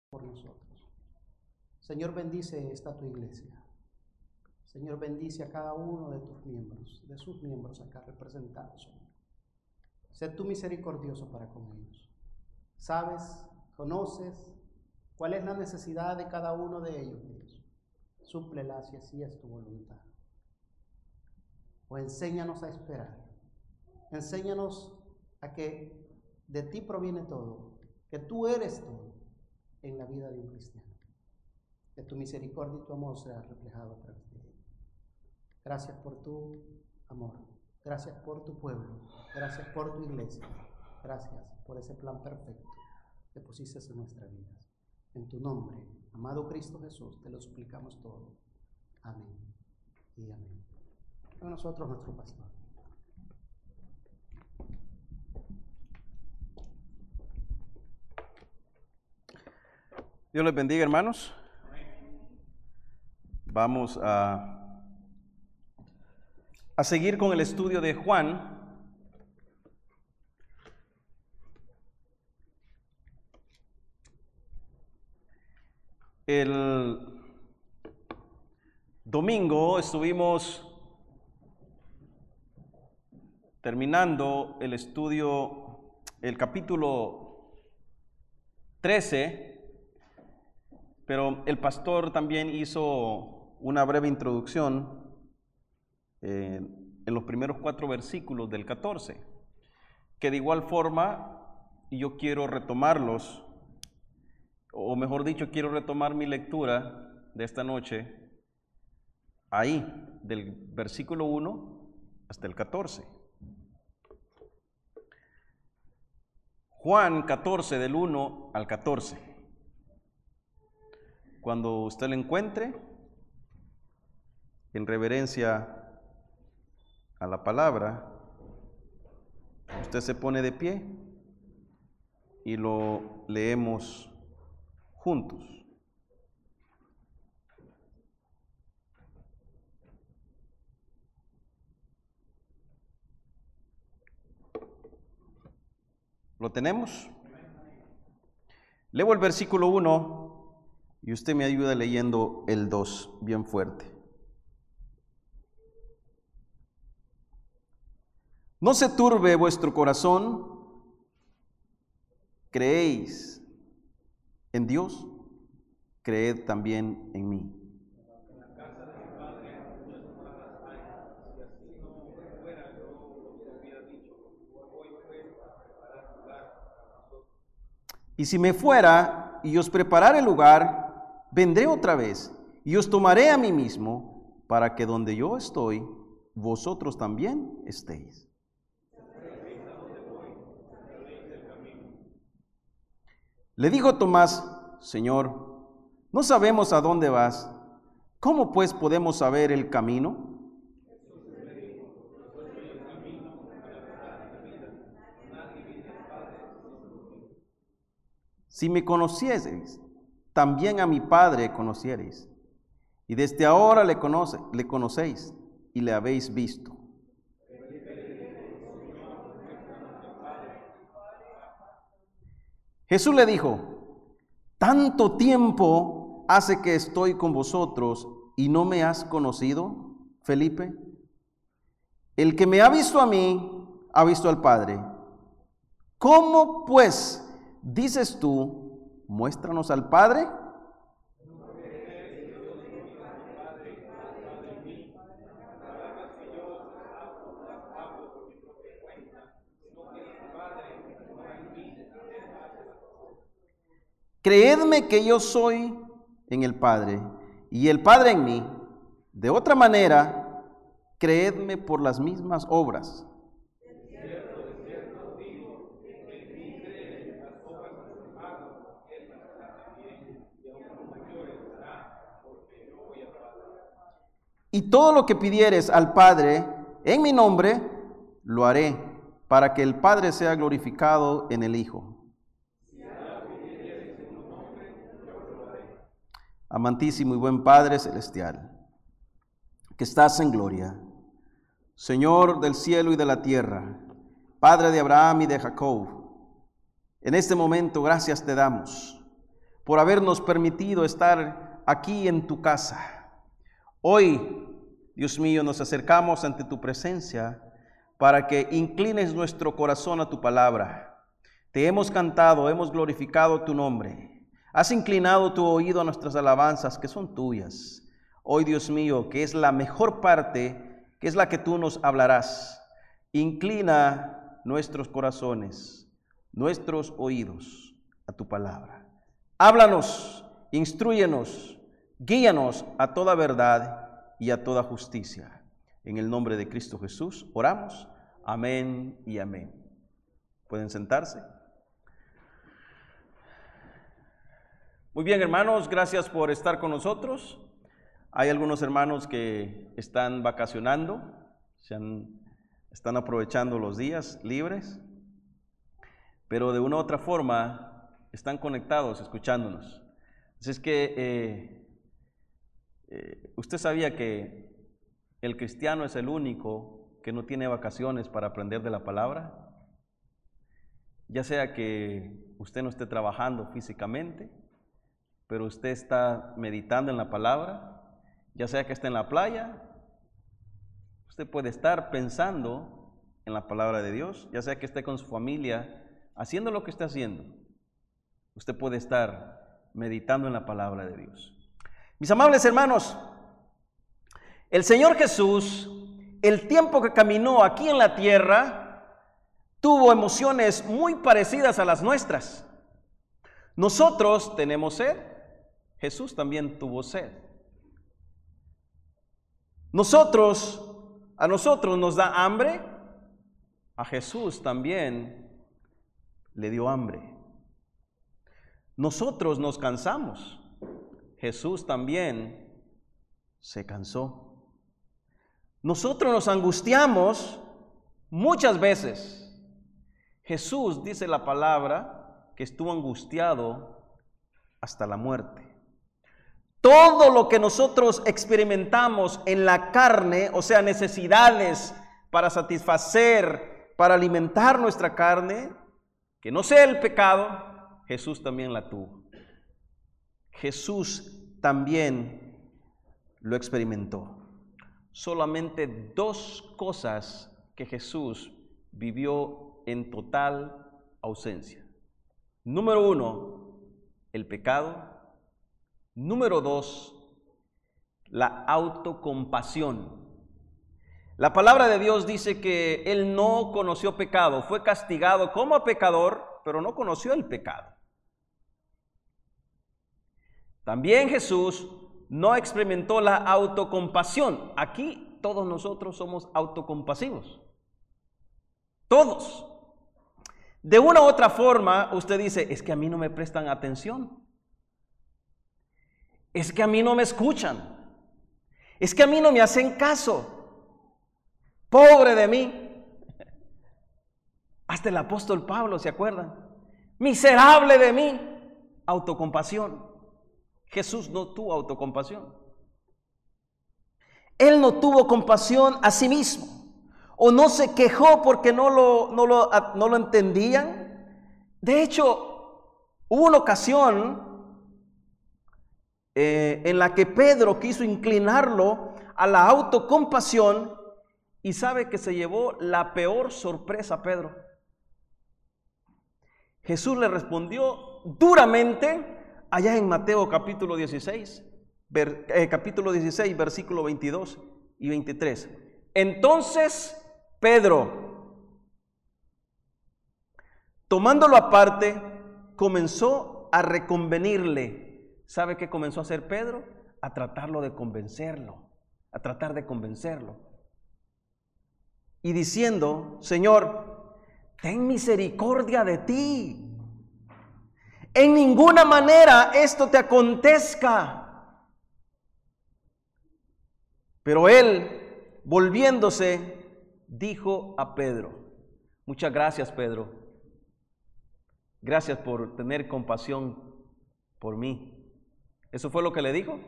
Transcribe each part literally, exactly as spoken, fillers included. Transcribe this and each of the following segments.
por nosotros. Señor, bendice esta tu iglesia. Señor, bendice a cada uno de tus miembros, de sus miembros acá representados, Señor. Sé tú misericordioso para con ellos. Sabes, conoces cuál es la necesidad de cada uno de ellos, Dios. Súplela si así es tu voluntad. O enséñanos a esperar. Enséñanos a que de ti proviene todo, que tú eres todo en la vida de un cristiano. Que tu misericordia y tu amor sea reflejado a través de él. Gracias por tu amor. Gracias por tu pueblo. Gracias por tu iglesia. Gracias por ese plan perfecto que pusiste en nuestras vidas. En tu nombre, amado Cristo Jesús, te lo suplicamos todo. Amén y amén. Con nosotros nuestro pastor. Dios les bendiga, hermanos. Vamos a, a seguir con el estudio de Juan. El domingo estuvimos terminando el estudio, el capítulo trece, pero el pastor también hizo una breve introducción eh, en los primeros cuatro versículos del catorce, que de igual forma yo quiero retomarlos, o mejor dicho, quiero retomar mi lectura de esta noche ahí, del versículo uno hasta el catorce. Juan catorce, del uno al catorce. Cuando usted lo encuentre, en reverencia a la palabra, usted se pone de pie y lo leemos juntos. ¿Lo tenemos? Leo el versículo uno y usted me ayuda leyendo el dos bien fuerte. No se turbe vuestro corazón, creéis en Dios, creed también en mí. Y si me fuera y os preparare el lugar, vendré otra vez y os tomaré a mí mismo, para que donde yo estoy, vosotros también estéis. Le dijo Tomás: Señor, no sabemos a dónde vas, ¿cómo pues podemos saber el camino? Si me conocieseis, también a mi Padre conociereis, y desde ahora le, conoce, le conocéis y le habéis visto. Jesús le dijo: ¿tanto tiempo hace que estoy con vosotros y no me has conocido, Felipe? El que me ha visto a mí, ha visto al Padre. ¿Cómo pues dices tú, muéstranos al Padre? Creedme que yo soy en el Padre y el Padre en mí. De otra manera, creedme por las mismas obras. Y todo lo que pidieres al Padre en mi nombre, lo haré, para que el Padre sea glorificado en el Hijo. Amantísimo y buen Padre celestial, que estás en gloria, Señor del cielo y de la tierra, Padre de Abraham y de Jacob, en este momento gracias te damos, por habernos permitido estar aquí en tu casa. Hoy, Dios mío, nos acercamos ante tu presencia para que inclines nuestro corazón a tu palabra. Te hemos cantado, hemos glorificado tu nombre. Has inclinado tu oído a nuestras alabanzas, que son tuyas. Hoy, Dios mío, que es la mejor parte, que es la que tú nos hablarás. Inclina nuestros corazones, nuestros oídos a tu palabra. Háblanos, instrúyenos, guíanos a toda verdad y a toda justicia. En el nombre de Cristo Jesús oramos. Amén y amén. ¿Pueden sentarse? Muy bien, hermanos, gracias por estar con nosotros. Hay algunos hermanos que están vacacionando, se han, están aprovechando los días libres, pero de una u otra forma están conectados, escuchándonos. Así es que eh, eh, usted sabía que el cristiano es el único que no tiene vacaciones para aprender de la palabra, ya sea que usted no esté trabajando físicamente, pero usted está meditando en la palabra, ya sea que esté en la playa, usted puede estar pensando en la palabra de Dios, ya sea que esté con su familia haciendo lo que esté haciendo, usted puede estar meditando en la palabra de Dios. Mis amables hermanos, el Señor Jesús, el tiempo que caminó aquí en la tierra, tuvo emociones muy parecidas a las nuestras. Nosotros tenemos sed, Jesús también tuvo sed. Nosotros, a nosotros nos da hambre, a Jesús también le dio hambre. Nosotros nos cansamos, Jesús también se cansó. Nosotros nos angustiamos muchas veces. Jesús, dice la palabra, que estuvo angustiado hasta la muerte. Todo lo que nosotros experimentamos en la carne, o sea, necesidades para satisfacer, para alimentar nuestra carne, que no sea el pecado, Jesús también la tuvo. Jesús también lo experimentó. Solamente dos cosas que Jesús vivió en total ausencia. Número uno, el pecado. Número dos, la autocompasión. La palabra de Dios dice que Él no conoció pecado, fue castigado como pecador, pero no conoció el pecado. También Jesús no experimentó la autocompasión. Aquí todos nosotros somos autocompasivos. Todos. De una u otra forma, usted dice, es que a mí no me prestan atención. Es que a mí no me escuchan. Es que a mí no me hacen caso. Pobre de mí. Hasta el apóstol Pablo, ¿se acuerdan? Miserable de mí. Autocompasión. Jesús no tuvo autocompasión. Él no tuvo compasión a sí mismo. O no se quejó porque no lo, no lo, no lo entendían. De hecho, hubo una ocasión Eh, en la que Pedro quiso inclinarlo a la autocompasión y sabe que se llevó la peor sorpresa a Pedro. Jesús le respondió duramente allá en Mateo capítulo dieciséis, ver, eh, capítulo dieciséis, versículo veintidós y veintitrés. Entonces Pedro, tomándolo aparte, comenzó a reconvenirle. ¿Sabe qué comenzó a hacer Pedro? A tratarlo de convencerlo, a tratar de convencerlo. Y diciendo, Señor, ten misericordia de ti. En ninguna manera esto te acontezca. Pero él, volviéndose, dijo a Pedro, muchas gracias, Pedro. Gracias por tener compasión por mí. ¿Eso fue lo que le dijo?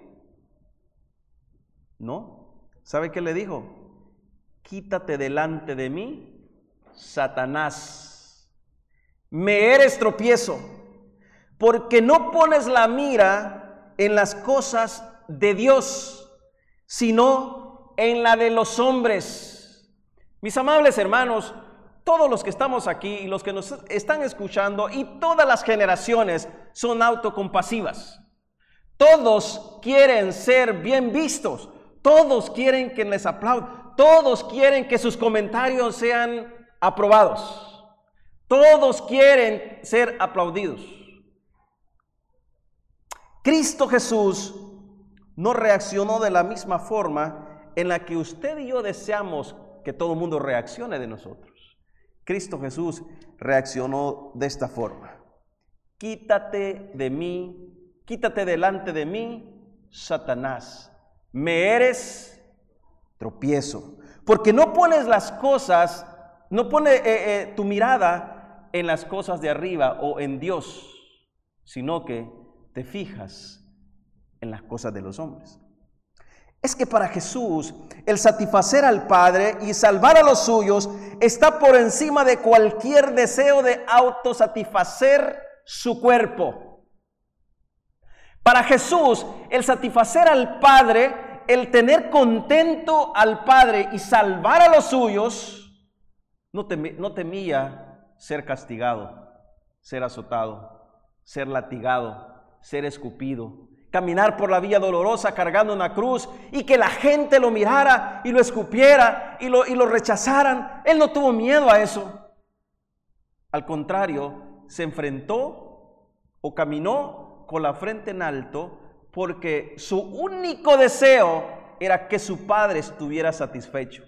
No. ¿Sabe qué le dijo? Quítate delante de mí, Satanás. Me eres tropiezo, porque no pones la mira en las cosas de Dios, sino en la de los hombres. Mis amables hermanos, todos los que estamos aquí y los que nos están escuchando y todas las generaciones son autocompasivas. Todos quieren ser bien vistos, todos quieren que les aplaudan, todos quieren que sus comentarios sean aprobados, todos quieren ser aplaudidos. Cristo Jesús no reaccionó de la misma forma en la que usted y yo deseamos que todo el mundo reaccione de nosotros. Cristo Jesús reaccionó de esta forma: quítate de mí, quítate delante de mí, Satanás, me eres tropiezo, porque no pones las cosas, no pones eh, eh, tu mirada en las cosas de arriba o en Dios, sino que te fijas en las cosas de los hombres. Es que para Jesús el satisfacer al Padre y salvar a los suyos está por encima de cualquier deseo de autosatisfacer su cuerpo. Para Jesús el satisfacer al Padre, el tener contento al Padre y salvar a los suyos, no, tem- no temía ser castigado, ser azotado, ser latigado, ser escupido, caminar por la vía dolorosa cargando una cruz y que la gente lo mirara y lo escupiera y lo, y lo rechazaran. Él no tuvo miedo a eso. Al contrario, se enfrentó o caminó con la frente en alto porque su único deseo era que su Padre estuviera satisfecho.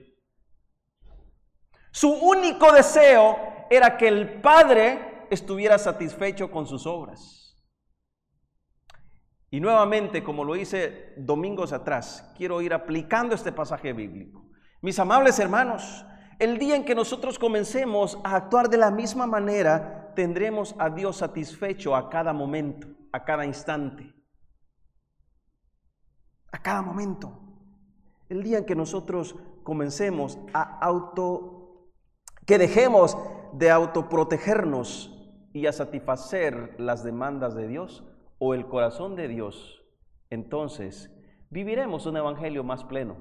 Su único deseo era que el Padre estuviera satisfecho con sus obras. Y nuevamente, como lo hice domingos atrás, quiero ir aplicando este pasaje bíblico. Mis amables hermanos, el día en que nosotros comencemos a actuar de la misma manera, tendremos a Dios satisfecho a cada momento, a cada instante. A cada momento. El día en que nosotros comencemos a auto, que dejemos de autoprotegernos y a satisfacer las demandas de Dios o el corazón de Dios, entonces viviremos un evangelio más pleno.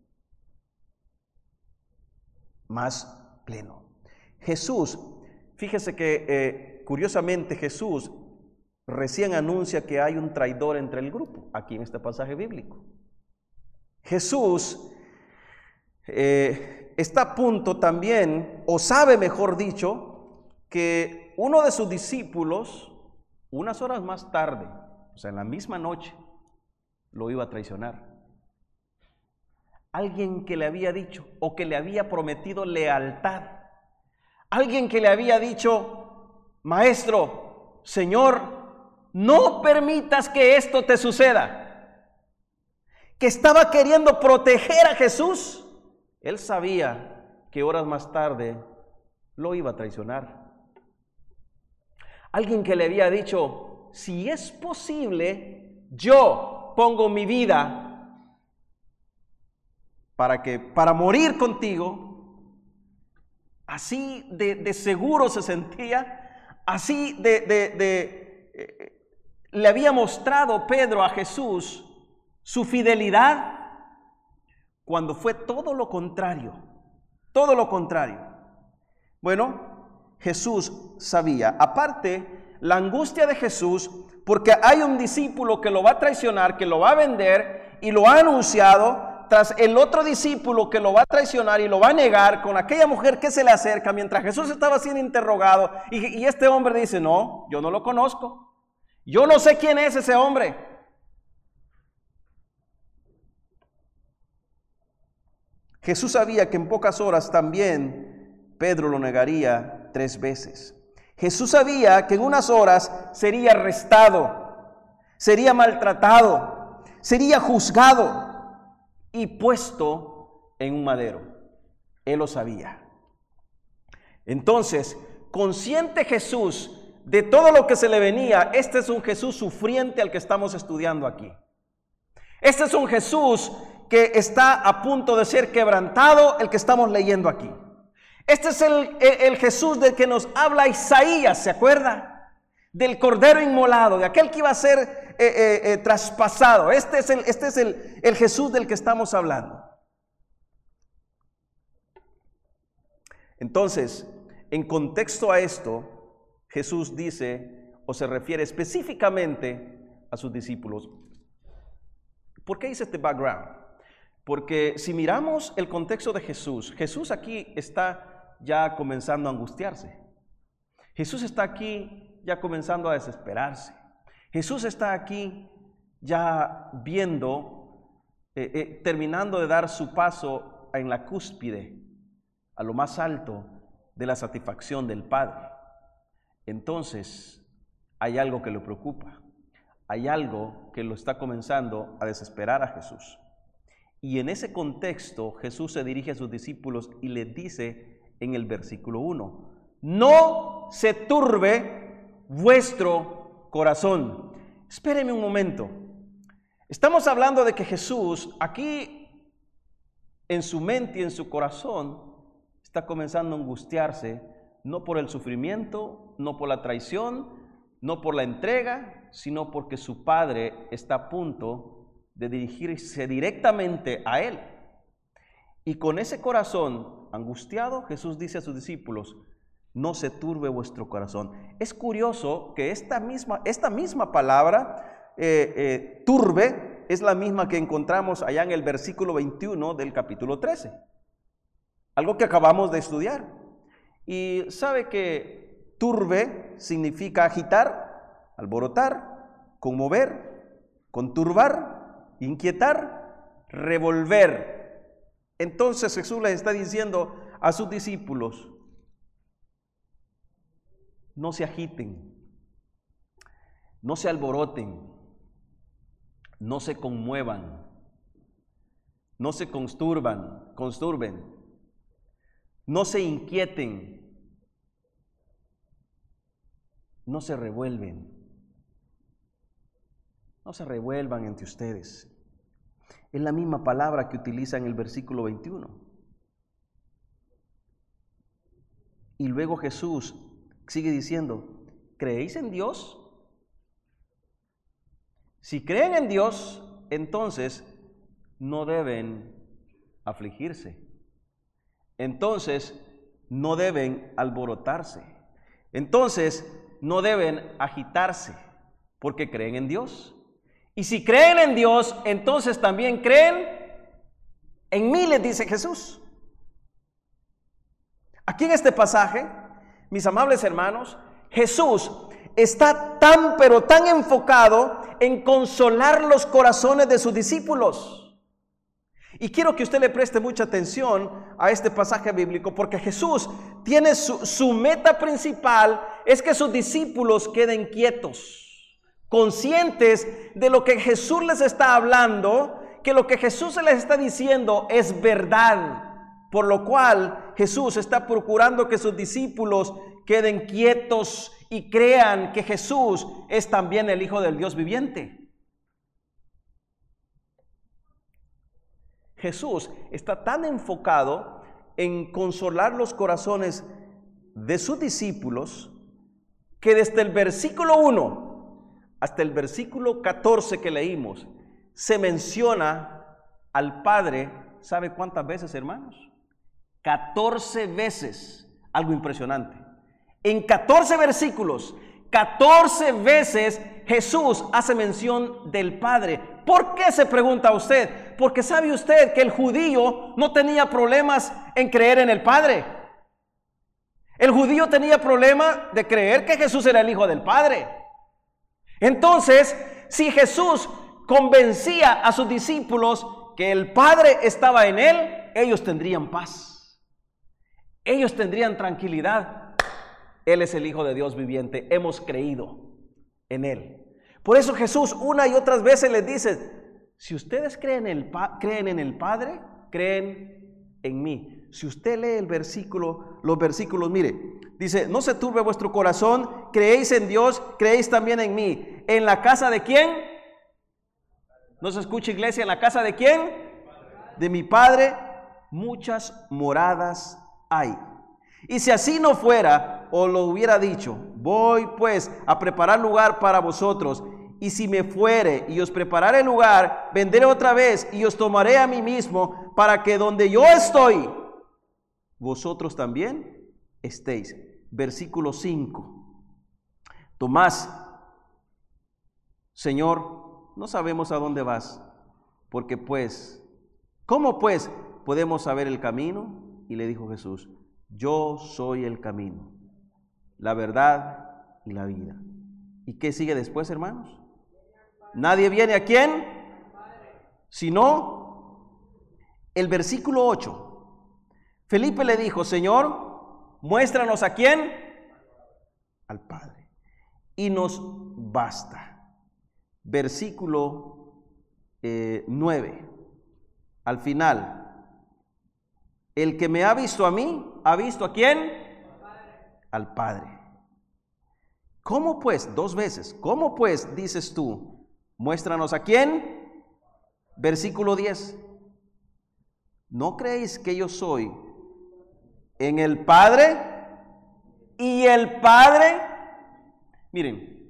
Más pleno. Jesús, fíjese que eh, curiosamente Jesús recién anuncia que hay un traidor entre el grupo, aquí en este pasaje bíblico. Jesús eh, está a punto también, o sabe mejor dicho, que uno de sus discípulos, unas horas más tarde, o sea, en la misma noche, lo iba a traicionar. Alguien que le había dicho o que le había prometido lealtad. Alguien que le había dicho: Maestro, Señor, no permitas que esto te suceda. Que estaba queriendo proteger a Jesús. Él sabía que horas más tarde lo iba a traicionar. Alguien que le había dicho: si es posible, yo pongo mi vida para que, para morir contigo. Así de, de seguro se sentía, así de, de, de eh, le había mostrado Pedro a Jesús su fidelidad, cuando fue todo lo contrario, todo lo contrario. Bueno, Jesús sabía, aparte, la angustia de Jesús, porque hay un discípulo que lo va a traicionar, que lo va a vender y lo ha anunciado, tras el otro discípulo que lo va a traicionar y lo va a negar, con aquella mujer que se le acerca mientras Jesús estaba siendo interrogado, y, y este hombre dice: no, yo no lo conozco, yo no sé quién es ese hombre. Jesús sabía que en pocas horas también Pedro lo negaría tres veces. Jesús sabía que en unas horas sería arrestado, sería maltratado, sería juzgado y puesto en un madero. Él lo sabía. Entonces, consciente Jesús de todo lo que se le venía, este es un Jesús sufriente al que estamos estudiando aquí. Este es un Jesús que está a punto de ser quebrantado, el que estamos leyendo aquí. Este es el, el, el Jesús del que nos habla Isaías, ¿se acuerda? del Cordero inmolado, de aquel que iba a ser eh, eh, eh, traspasado. Este es, el, este es el, el Jesús del que estamos hablando. Entonces, en contexto a esto, Jesús dice o se refiere específicamente a sus discípulos. ¿Por qué hice este background? Porque si miramos el contexto de Jesús, Jesús aquí está ya comenzando a angustiarse. Jesús está aquí ya comenzando a desesperarse. Jesús está aquí ya viendo, eh, eh, terminando de dar su paso en la cúspide, a lo más alto de la satisfacción del Padre. Entonces, hay algo que lo preocupa. Hay algo que lo está comenzando a desesperar a Jesús. Y en ese contexto, Jesús se dirige a sus discípulos y les dice en el versículo uno, no se turbe vuestro corazón. Espérenme un momento. Estamos hablando de que Jesús aquí en su mente y en su corazón está comenzando a angustiarse, no por el sufrimiento, no por la traición, no por la entrega, sino porque su Padre está a punto de dirigirse directamente a Él. Y con ese corazón angustiado, Jesús dice a sus discípulos, no se turbe vuestro corazón. Es curioso que esta misma, esta misma palabra, eh, eh, turbe, es la misma que encontramos allá en el versículo veintiuno del capítulo trece. Algo que acabamos de estudiar. Y sabe que turbe significa agitar, alborotar, conmover, conturbar, inquietar, revolver. Entonces Jesús les está diciendo a sus discípulos, no se agiten, no se alboroten, no se conmuevan, no se consturban, consturben, no se inquieten, no se revuelven. No se revuelvan entre ustedes. Es la misma palabra que utiliza en el versículo veintiuno. Y luego Jesús sigue diciendo, ¿creéis en Dios? Si creen en Dios, entonces no deben afligirse. Entonces no deben alborotarse. Entonces no deben agitarse, porque creen en Dios. Y si creen en Dios, entonces también creen en mí, les dice Jesús. Aquí en este pasaje, mis amables hermanos, Jesús está tan pero tan enfocado en consolar los corazones de sus discípulos. Y quiero que usted le preste mucha atención a este pasaje bíblico, porque Jesús tiene su, su meta principal es que sus discípulos queden quietos, conscientes de lo que Jesús les está hablando, que lo que Jesús les está diciendo es verdad, por lo cual Jesús está procurando que sus discípulos queden quietos y crean que Jesús es también el Hijo del Dios viviente. Jesús está tan enfocado en consolar los corazones de sus discípulos que desde el versículo uno hasta el versículo catorce que leímos, se menciona al Padre, ¿sabe cuántas veces, hermanos? catorce veces, algo impresionante. En catorce versículos, catorce veces Jesús hace mención del Padre. ¿Por qué, se pregunta usted? Porque sabe usted que el judío no tenía problemas en creer en el Padre. El judío tenía problema de creer que Jesús era el Hijo del Padre. Entonces, si Jesús convencía a sus discípulos que el Padre estaba en Él, ellos tendrían paz. Ellos tendrían tranquilidad. Él es el Hijo de Dios viviente. Hemos creído en Él. Por eso Jesús una y otras veces les dice, si ustedes creen en el, creen en el Padre, creen en mí. Si usted lee el versículo, los versículos, mire, dice, no se turbe vuestro corazón, creéis en Dios, creéis también en mí. ¿En la casa de quién? ¿No se escucha, iglesia? ¿En la casa de quién? De mi Padre muchas moradas hay. Y si así no fuera, os lo hubiera dicho. Voy pues a preparar lugar para vosotros. Y si me fuere y os preparare lugar, vendré otra vez y os tomaré a mí mismo, para que donde yo estoy, vosotros también estéis. Versículo cinco. Tomás, Señor, no sabemos a dónde vas, porque pues, ¿cómo pues podemos saber el camino? Y le dijo Jesús, yo soy el camino, la verdad y la vida. ¿Y qué sigue después, hermanos? Nadie viene a quién, sino el versículo ocho. Felipe le dijo, Señor, muéstranos a quién, al Padre, y nos basta. Versículo eh, nueve, al final, el que me ha visto a mí, ¿ha visto a quién? Al Padre. ¿Cómo pues? Dos veces. ¿Cómo pues dices tú? Muéstranos a quién. Versículo diez. ¿No creéis que yo soy en el Padre y el Padre? Miren,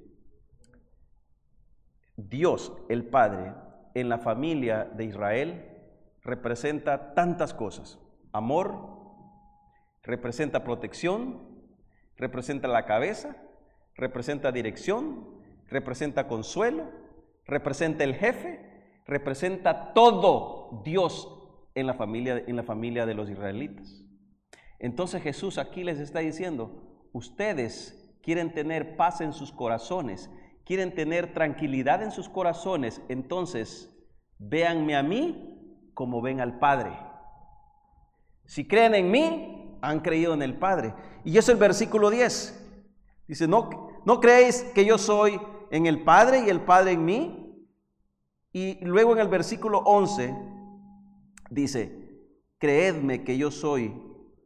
Dios, el Padre, en la familia de Israel representa tantas cosas. Amor, representa protección, representa la cabeza, representa dirección, representa consuelo, representa el jefe, representa todo Dios en la familia, en la familia de los israelitas. Entonces Jesús aquí les está diciendo, ustedes quieren tener paz en sus corazones, quieren tener tranquilidad en sus corazones, entonces véanme a mí como ven al Padre. Si creen en mí, han creído en el Padre. Y es el versículo diez. Dice, ¿no, ¿no creéis que yo soy en el Padre y el Padre en mí? Y luego en el versículo once dice, creedme que yo soy.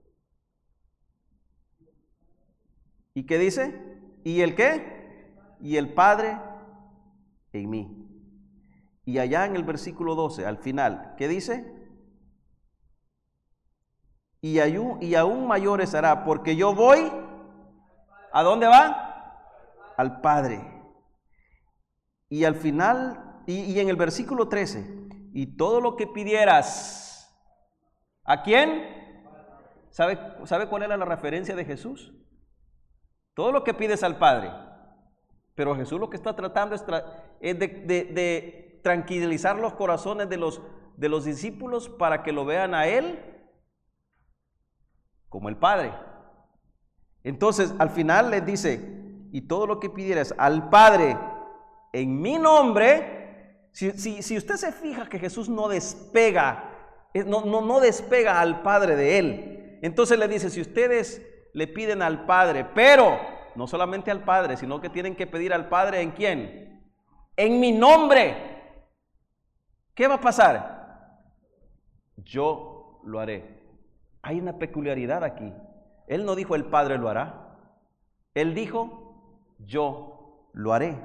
¿Y qué dice? ¿Y el qué? Y el Padre en mí. Y allá en el versículo doce, al final, ¿qué dice? Y aún, y aún mayores hará, porque yo voy, ¿a dónde va? Al Padre. Y al final, y, y en el versículo trece, y todo lo que pidieras, ¿a quién? ¿Sabe, ¿Sabe cuál era la referencia de Jesús? Todo lo que pides al Padre. Pero Jesús lo que está tratando es, tra es de, de, de tranquilizar los corazones de los, de los discípulos para que lo vean a Él como el Padre. Entonces, al final les dice, y todo lo que pidieras al Padre en mi nombre, si, si, si usted se fija que Jesús no despega, no, no, no despega al Padre de Él. Entonces le dice, si ustedes le piden al Padre, pero no solamente al Padre, sino que tienen que pedir al Padre, ¿en quién? En mi nombre. ¿Qué va a pasar? Yo lo haré. Hay una peculiaridad aquí. Él no dijo el Padre lo hará. Él dijo yo lo haré.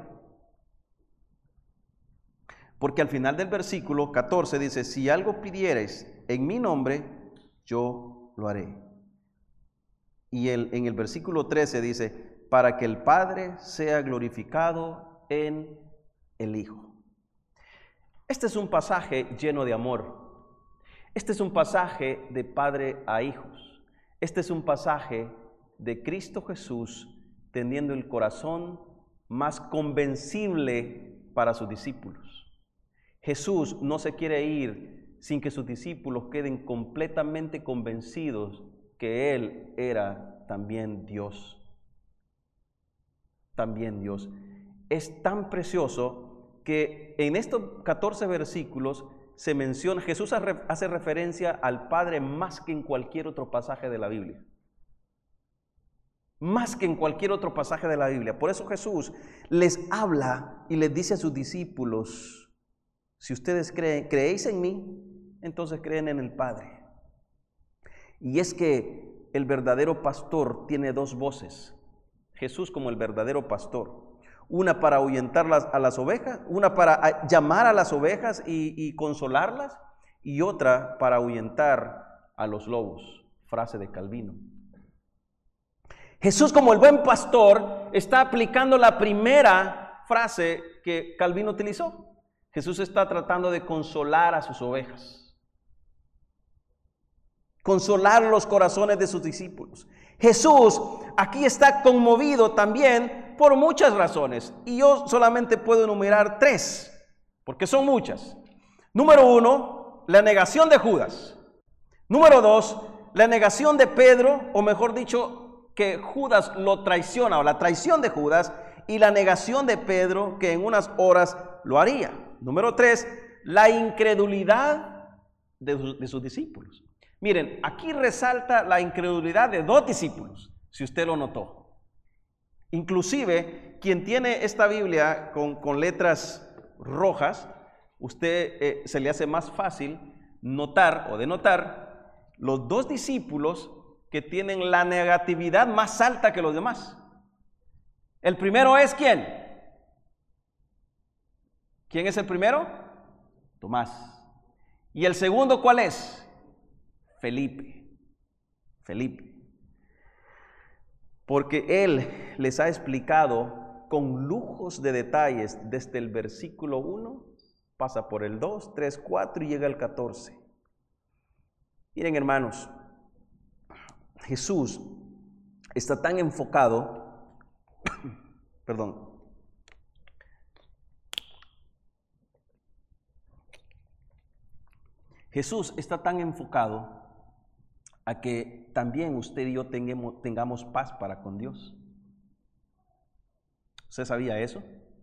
Porque al final del versículo catorce dice, si algo pidiereis en mi nombre, yo lo haré. Y el, en el versículo trece dice, para que el Padre sea glorificado en el Hijo. Este es un pasaje lleno de amor. Este es un pasaje de padre a hijos. Este es un pasaje de Cristo Jesús teniendo el corazón más convencible para sus discípulos. Jesús no se quiere ir sin que sus discípulos queden completamente convencidos que Él era también Dios. También Dios. Es tan precioso que en estos catorce versículos se menciona, Jesús hace referencia al Padre más que en cualquier otro pasaje de la Biblia. Más que en cualquier otro pasaje de la Biblia. Por eso Jesús les habla y les dice a sus discípulos, si ustedes creen, creéis en mí, entonces creen en el Padre. Y es que el verdadero pastor tiene dos voces. Jesús como el verdadero pastor. Una para ahuyentar las, a las ovejas, una para llamar a las ovejas y, y consolarlas, y otra para ahuyentar a los lobos, frase de Calvino. Jesús, como el buen pastor, está aplicando la primera frase que Calvino utilizó. Jesús está tratando de consolar a sus ovejas, consolar los corazones de sus discípulos. Jesús aquí está conmovido también por muchas razones, y yo solamente puedo enumerar tres, porque son muchas. Número uno, la negación de Judas. Número dos, la negación de Pedro, o mejor dicho, que Judas lo traiciona, o la traición de Judas, y la negación de Pedro, que en unas horas lo haría. Número tres, la incredulidad de, de sus discípulos. Miren, aquí resalta la incredulidad de dos discípulos, si usted lo notó. Inclusive, quien tiene esta Biblia con, con letras rojas, usted eh, se le hace más fácil notar o denotar los dos discípulos que tienen la negatividad más alta que los demás. El primero es ¿quién? ¿Quién es el primero? Tomás. ¿Y el segundo cuál es? Felipe. Felipe. Porque él les ha explicado con lujos de detalles desde el versículo uno, pasa por el dos, tres, cuatro y llega al catorce. Miren, hermanos, Jesús está tan enfocado, perdón, Jesús está tan enfocado a que también usted y yo tengamos, tengamos paz para con Dios. ¿Usted sabía eso?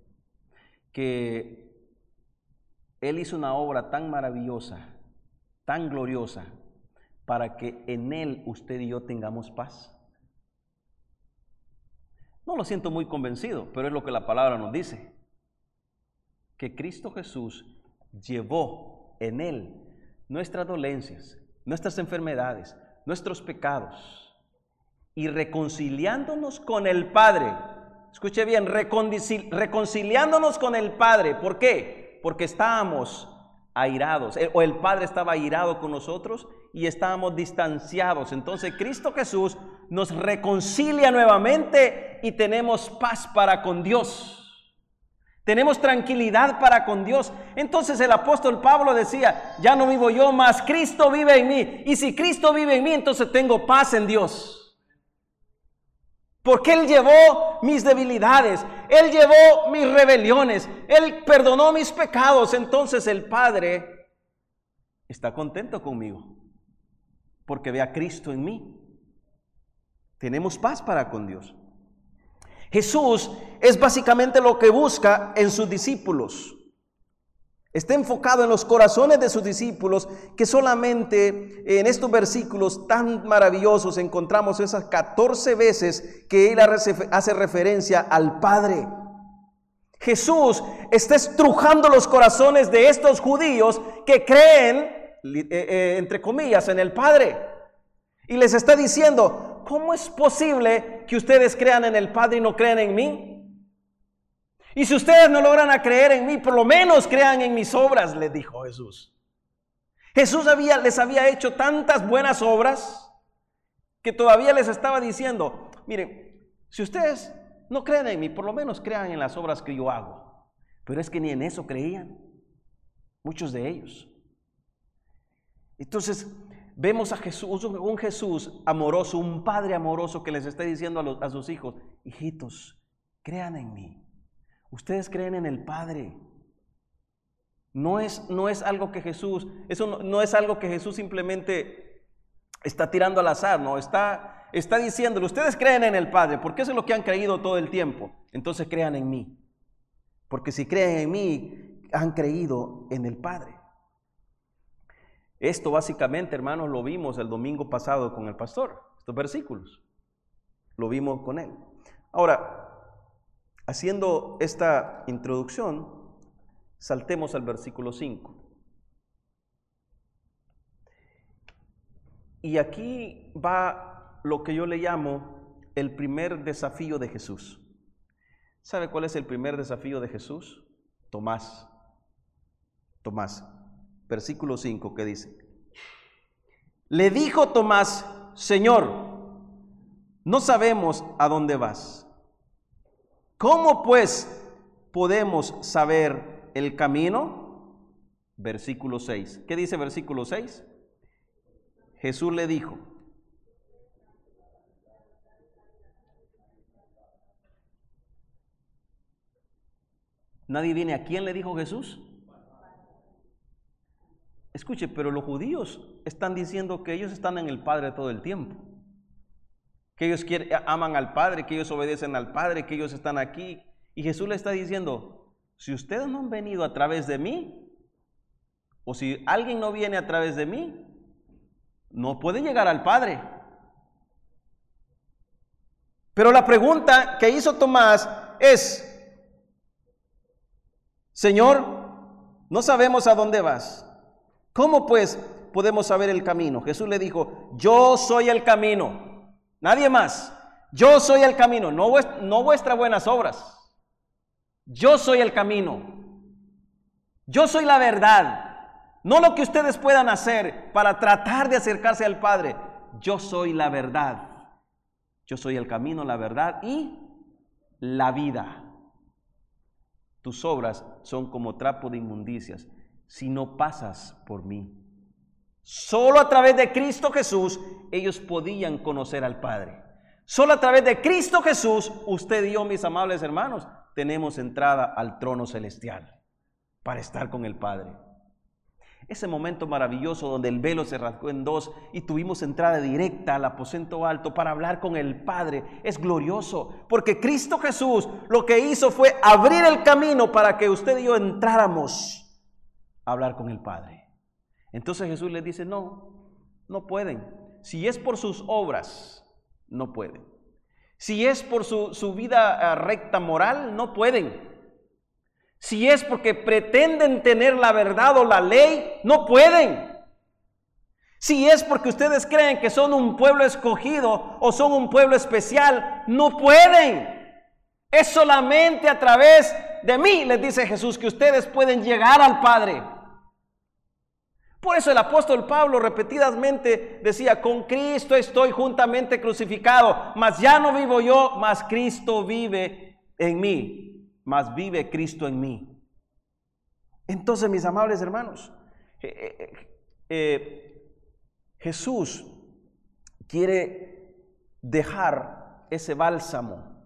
Que Él hizo una obra tan maravillosa, tan gloriosa, para que en Él usted y yo tengamos paz. No lo siento muy convencido, pero es lo que la palabra nos dice. Que Cristo Jesús llevó en Él nuestras dolencias, nuestras enfermedades, nuestros pecados, y reconciliándonos con el Padre. Escuche bien, reconcili- reconciliándonos con el Padre. ¿Por qué? Porque estábamos airados, o el Padre estaba airado con nosotros y estábamos distanciados. Entonces Cristo Jesús nos reconcilia nuevamente y tenemos paz para con Dios. Tenemos tranquilidad para con Dios. Entonces el apóstol Pablo decía, ya no vivo yo, mas Cristo vive en mí. Y si Cristo vive en mí, entonces tengo paz en Dios. Porque Él llevó mis debilidades, Él llevó mis rebeliones, Él perdonó mis pecados. Entonces el Padre está contento conmigo, porque ve a Cristo en mí. Tenemos paz para con Dios. Jesús es básicamente lo que busca en sus discípulos. Está enfocado en los corazones de sus discípulos, que solamente en estos versículos tan maravillosos encontramos esas catorce veces que Él hace referencia al Padre. Jesús está estrujando los corazones de estos judíos que creen, eh, eh, entre comillas, en el Padre. Y les está diciendo, ¿cómo es posible que ustedes crean en el Padre y no crean en mí? Y si ustedes no logran a creer en mí, por lo menos crean en mis obras, les dijo Jesús. Jesús había, les había hecho tantas buenas obras que todavía les estaba diciendo, miren, si ustedes no creen en mí, por lo menos crean en las obras que yo hago. Pero es que ni en eso creían, muchos de ellos. Entonces vemos a Jesús, un Jesús amoroso, un Padre amoroso que les está diciendo a, los, a sus hijos, hijitos, crean en mí. Ustedes creen en el Padre. No es, no es algo que Jesús, eso no, no es algo que Jesús simplemente está tirando al azar, no, está, está diciéndole, ustedes creen en el Padre, porque eso es lo que han creído todo el tiempo. Entonces crean en mí. Porque si creen en mí, han creído en el Padre. Esto básicamente, hermanos, lo vimos el domingo pasado con el pastor, estos versículos. Lo vimos con él. Ahora, haciendo esta introducción, saltemos al versículo cinco. Y aquí va lo que yo le llamo el primer desafío de Jesús. ¿Sabe cuál es el primer desafío de Jesús? Tomás. Tomás. Versículo cinco, que dice: le dijo Tomás, Señor, no sabemos a dónde vas. ¿Cómo pues podemos saber el camino? Versículo seis. ¿Qué dice versículo seis? Jesús le dijo: ¿nadie viene a quién le dijo Jesús? Escuche, pero los judíos están diciendo que ellos están en el Padre todo el tiempo, que ellos quieren, aman al Padre, que ellos obedecen al Padre, que ellos están aquí. Y Jesús le está diciendo: si ustedes no han venido a través de mí, o si alguien no viene a través de mí, no puede llegar al Padre. Pero la pregunta que hizo Tomás es: Señor, no sabemos a dónde vas. ¿Cómo pues podemos saber el camino? Jesús le dijo: yo soy el camino, nadie más. Yo soy el camino, no, vuest- no vuestras buenas obras. Yo soy el camino. Yo soy la verdad. No lo que ustedes puedan hacer para tratar de acercarse al Padre. Yo soy la verdad. Yo soy el camino, la verdad y la vida. Tus obras son como trapo de inmundicias si no pasas por mí. Solo a través de Cristo Jesús ellos podían conocer al Padre. Solo a través de Cristo Jesús, usted y yo, mis amables hermanos, tenemos entrada al trono celestial para estar con el Padre. Ese momento maravilloso donde el velo se rasgó en dos y tuvimos entrada directa al aposento alto para hablar con el Padre es glorioso, porque Cristo Jesús lo que hizo fue abrir el camino para que usted y yo entráramos a hablar con el Padre. Entonces Jesús les dice: no, no pueden. Si es por sus obras, no pueden. Si es por su, su vida recta moral, no pueden. Si es porque pretenden tener la verdad o la ley, no pueden. Si es porque ustedes creen que son un pueblo escogido o son un pueblo especial, no pueden. Es solamente a través de mí, les dice Jesús, que ustedes pueden llegar al Padre. Por eso el apóstol Pablo repetidamente decía: con Cristo estoy juntamente crucificado, mas ya no vivo yo, mas Cristo vive en mí. Mas vive Cristo en mí. Entonces, mis amables hermanos, eh, eh, eh, Jesús quiere dejar ese bálsamo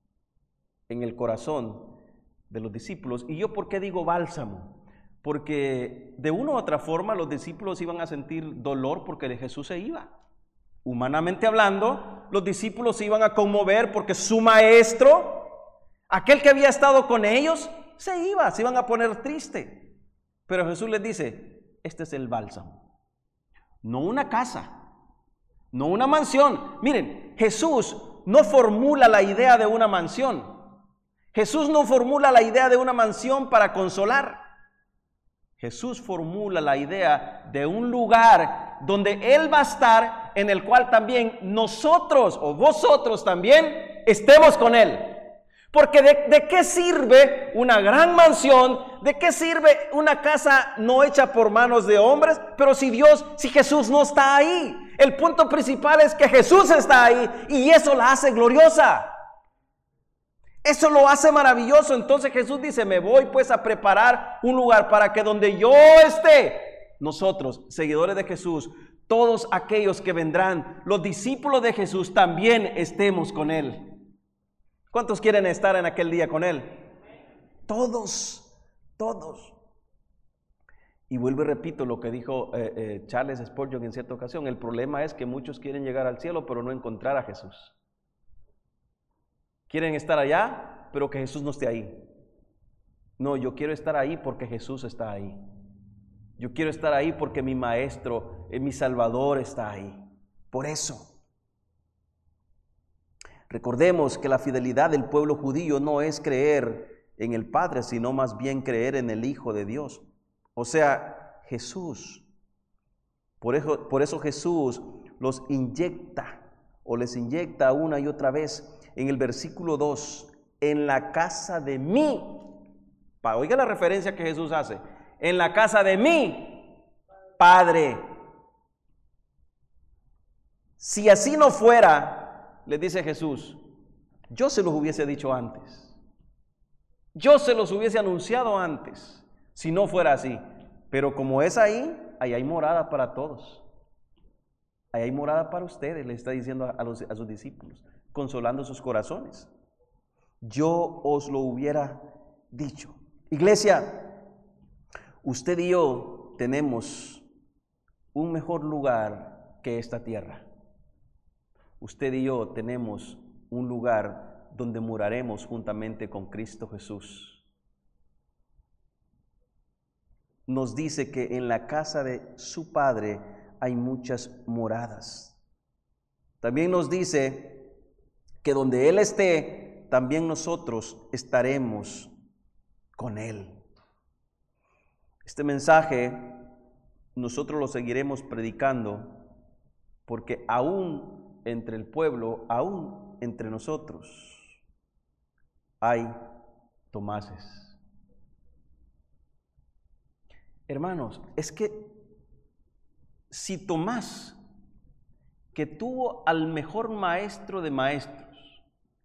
en el corazón de los discípulos. ¿Y yo por qué digo bálsamo? Porque de una u otra forma los discípulos iban a sentir dolor porque Jesús se iba. Humanamente hablando, los discípulos se iban a conmover porque su maestro, aquel que había estado con ellos, se iba, se iban a poner triste. Pero Jesús les dice: este es el bálsamo. No una casa, no una mansión. Miren, Jesús no formula la idea de una mansión. Jesús no formula la idea de una mansión para consolar. Jesús formula la idea de un lugar donde Él va a estar, en el cual también nosotros o vosotros también estemos con Él. Porque de, ¿de qué sirve una gran mansión? ¿De qué sirve una casa no hecha por manos de hombres? Pero si Dios, si Jesús no está ahí. El punto principal es que Jesús está ahí y eso la hace gloriosa. Eso lo hace maravilloso. Entonces Jesús dice: me voy pues a preparar un lugar para que donde yo esté, nosotros, seguidores de Jesús, todos aquellos que vendrán, los discípulos de Jesús, también estemos con Él. ¿Cuántos quieren estar en aquel día con Él? Todos, todos. Y vuelvo y repito lo que dijo eh, eh, Charles Spurgeon en cierta ocasión: el problema es que muchos quieren llegar al cielo pero no encontrar a Jesús. Quieren estar allá pero que Jesús no esté ahí. No, yo quiero estar ahí porque Jesús está ahí. Yo quiero estar ahí porque mi maestro, eh, mi Salvador está ahí. Por eso. Recordemos que la fidelidad del pueblo judío no es creer en el Padre, sino más bien creer en el Hijo de Dios. O sea, Jesús. Por eso, por eso Jesús los inyecta o les inyecta una y otra vez en el versículo dos: en la casa de mí. Oiga la referencia que Jesús hace: en la casa de mi Padre. Si así no fuera, le dice Jesús, yo se los hubiese dicho antes. Yo se los hubiese anunciado antes, si no fuera así. Pero como es ahí, ahí hay morada para todos. Ahí hay morada para ustedes, le está diciendo a, los, a sus discípulos, consolando sus corazones. Yo os lo hubiera dicho. Iglesia, usted y yo tenemos un mejor lugar que esta tierra. Usted y yo tenemos un lugar donde moraremos juntamente con Cristo Jesús. Nos dice que en la casa de su Padre hay muchas moradas. También nos dice que donde Él esté, también nosotros estaremos con Él. Este mensaje nosotros lo seguiremos predicando porque aún entre el pueblo, aún entre nosotros, hay Tomases. Hermanos, es que si Tomás, que tuvo al mejor maestro de maestros,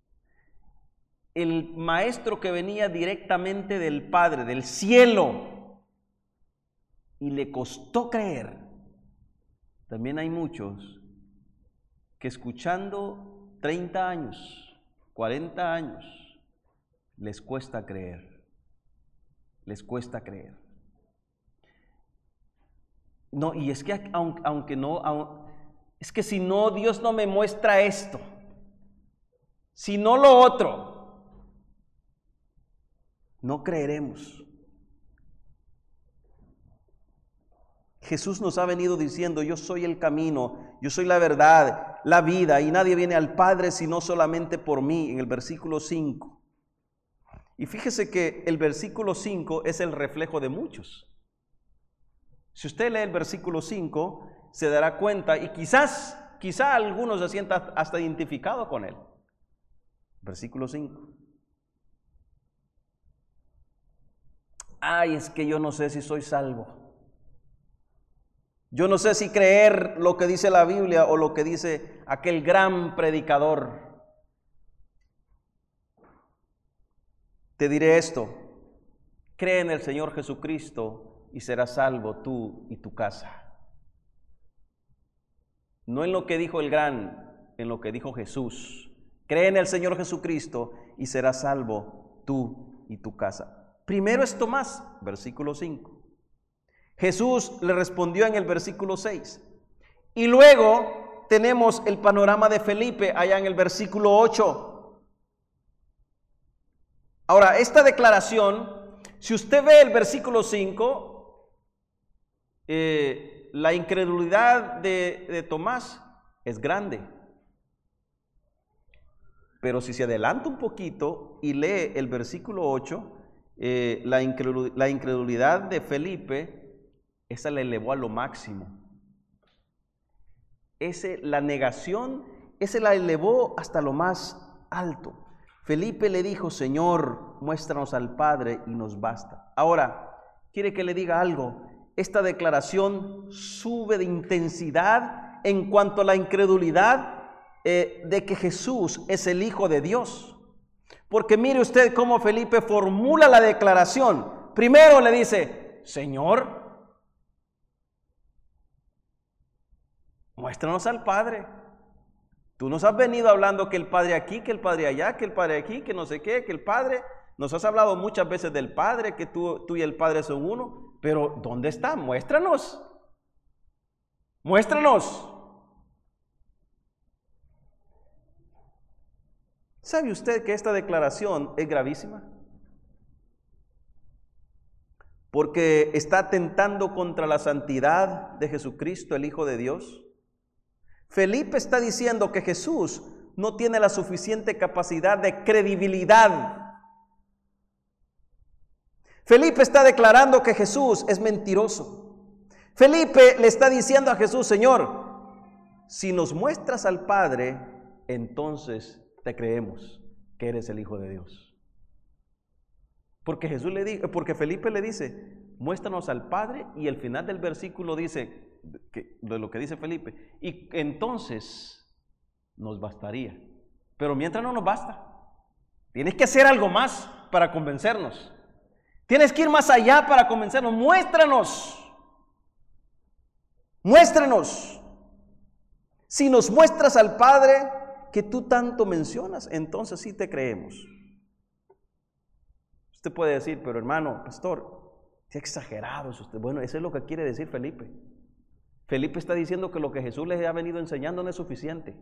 el maestro que venía directamente del Padre, del cielo, y le costó creer, también hay muchos que escuchando treinta años, cuarenta años, les cuesta creer, les cuesta creer. No, y es que aunque, aunque no, aunque, es que si no, Dios no me muestra esto, si no lo otro, no creeremos. Jesús nos ha venido diciendo, yo soy el camino, yo soy la verdad, la vida, y nadie viene al Padre sino solamente por mí, en el versículo cinco. Y fíjese que el versículo cinco es el reflejo de muchos. Si usted lee el versículo cinco, se dará cuenta, y quizás, quizá algunos se sientan hasta identificados con él. Versículo cinco. Ay, es que yo no sé si soy salvo. Yo no sé si creer lo que dice la Biblia o lo que dice aquel gran predicador. Te diré esto, cree en el Señor Jesucristo y serás salvo tú y tu casa. No en lo que dijo el gran, en lo que dijo Jesús. Cree en el Señor Jesucristo y serás salvo tú y tu casa. Primero es Tomás, versículo cinco. Jesús le respondió en el versículo seis. Y luego tenemos el panorama de Felipe allá en el versículo ocho. Ahora, esta declaración, si usted ve el versículo cinco, eh, la incredulidad de, de Tomás es grande. Pero si se adelanta un poquito y lee el versículo ocho, eh, la, incredul- la incredulidad de Felipe, esa la elevó a lo máximo. Ese, la negación, ese la elevó hasta lo más alto. Felipe le dijo, Señor, muéstranos al Padre y nos basta. Ahora, ¿quiere que le diga algo? Esta declaración sube de intensidad en cuanto a la incredulidad eh, de que Jesús es el Hijo de Dios. Porque mire usted cómo Felipe formula la declaración. Primero le dice, Señor, muéstranos al Padre. Tú nos has venido hablando que el Padre aquí, que el Padre allá, que el Padre aquí, que no sé qué, que el Padre. Nos has hablado muchas veces del Padre, que tú, tú y el Padre son uno. Pero ¿dónde está? Muéstranos. Muéstranos. ¿Sabe usted que esta declaración es gravísima? Porque está atentando contra la santidad de Jesucristo, el Hijo de Dios. Felipe está diciendo que Jesús no tiene la suficiente capacidad de credibilidad. Felipe está declarando que Jesús es mentiroso. Felipe le está diciendo a Jesús, Señor, si nos muestras al Padre, entonces te creemos que eres el Hijo de Dios. Porque Jesús le dice, porque Felipe le dice, muéstranos al Padre, y el final del versículo dice, que, de lo que dice Felipe, y entonces nos bastaría. Pero mientras no nos basta. Tienes que hacer algo más para convencernos. Tienes que ir más allá para convencernos. Muéstranos. Muéstranos. Si nos muestras al Padre que tú tanto mencionas, entonces sí te creemos. Usted puede decir, pero hermano, pastor, qué exagerado es usted. Bueno, eso es lo que quiere decir Felipe. Felipe está diciendo que lo que Jesús les ha venido enseñando no es suficiente.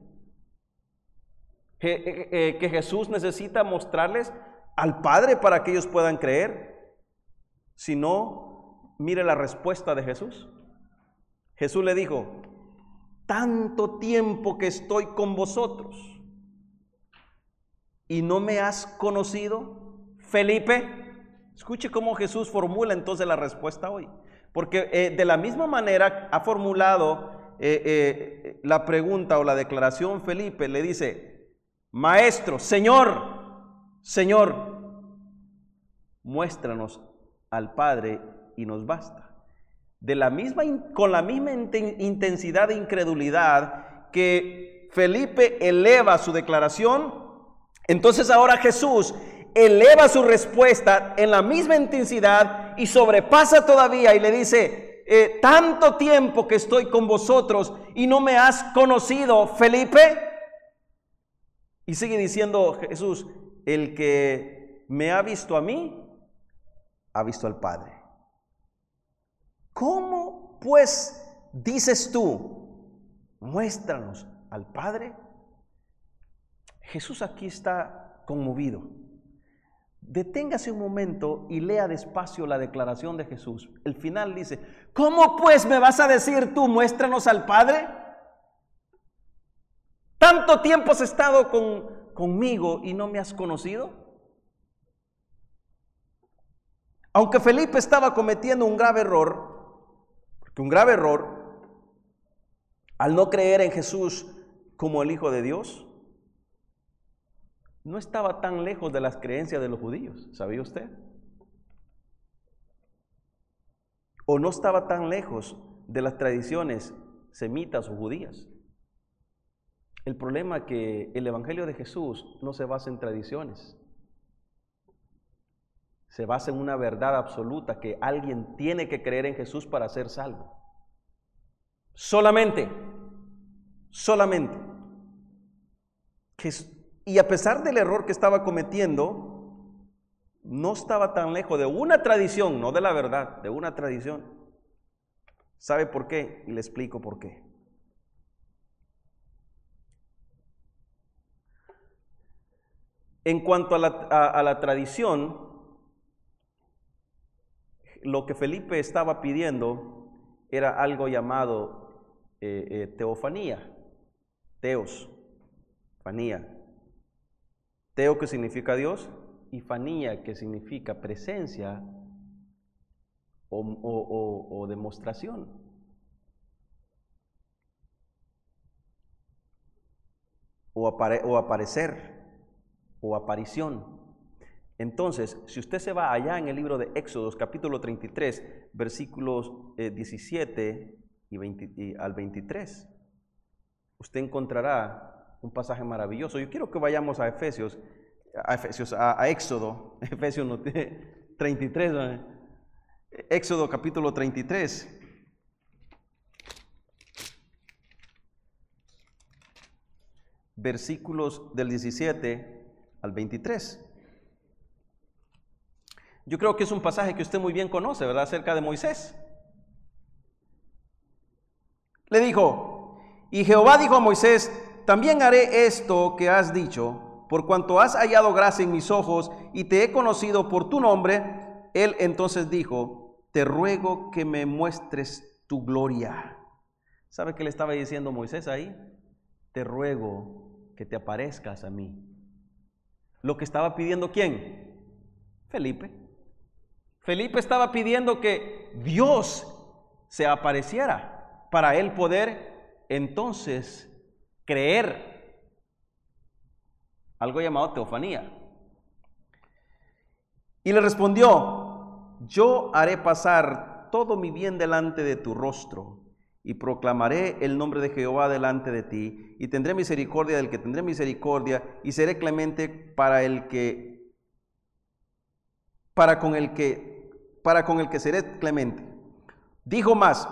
Que, eh, que Jesús necesita mostrarles al Padre para que ellos puedan creer. Si no, mire la respuesta de Jesús. Jesús le dijo, tanto tiempo que estoy con vosotros y no me has conocido, Felipe. Escuche cómo Jesús formula entonces la respuesta hoy. Porque eh, de la misma manera ha formulado eh, eh, la pregunta o la declaración Felipe. Le dice, Maestro, Señor, Señor, muéstranos al Padre y nos basta. De la misma, con la misma intensidad de incredulidad que Felipe eleva su declaración, entonces ahora Jesús eleva su respuesta en la misma intensidad y sobrepasa todavía y le dice, eh, tanto tiempo que estoy con vosotros y no me has conocido, Felipe. Y sigue diciendo Jesús, el que me ha visto a mí, ha visto al Padre. ¿Cómo pues dices tú, muéstranos al Padre? Jesús aquí está conmovido. Deténgase un momento y lea despacio la declaración de Jesús. El final dice, ¿cómo pues me vas a decir tú, muéstranos al Padre? ¿Tanto tiempo has estado con, conmigo y no me has conocido? Aunque Felipe estaba cometiendo un grave error, porque un grave error, al no creer en Jesús como el Hijo de Dios, no estaba tan lejos de las creencias de los judíos, ¿sabía usted? O no estaba tan lejos de las tradiciones semitas o judías. El problema es que el Evangelio de Jesús no se basa en tradiciones. Se basa en una verdad absoluta que alguien tiene que creer en Jesús para ser salvo. Solamente, solamente. Y a pesar del error que estaba cometiendo, no estaba tan lejos de una tradición, no de la verdad, de una tradición. ¿Sabe por qué? Y le explico por qué. En cuanto a la, a, a la tradición, lo que Felipe estaba pidiendo era algo llamado eh, eh, teofanía, teos, fanía. Teo, que significa Dios, y fanía, que significa presencia o, o, o, o demostración. O, apare, o aparecer, o aparición. Entonces, si usted se va allá en el libro de Éxodos, capítulo treinta y tres, versículos eh, diecisiete y veinte, y al veintitrés, usted encontrará un pasaje maravilloso. Yo quiero que vayamos a Efesios, a Efesios, a, a Éxodo, Efesios no, treinta y tres, ¿no? Éxodo capítulo treinta y tres. Versículos del diecisiete al veintitrés. Yo creo que es un pasaje que usted muy bien conoce, ¿verdad? Acerca de Moisés. Le dijo, y Jehová dijo a Moisés, también haré esto que has dicho, por cuanto has hallado gracia en mis ojos y te he conocido por tu nombre. Él entonces dijo, te ruego que me muestres tu gloria. ¿Sabe qué le estaba diciendo Moisés ahí? Te ruego que te aparezcas a mí. Lo que estaba pidiendo, ¿quién? Felipe. Felipe estaba pidiendo que Dios se apareciera para él poder entonces creer. Algo llamado teofanía. Y le respondió, yo haré pasar todo mi bien delante de tu rostro y proclamaré el nombre de Jehová delante de ti, y tendré misericordia del que tendré misericordia, y seré clemente para el que, para con el que, para con el que seré clemente. Dijo más: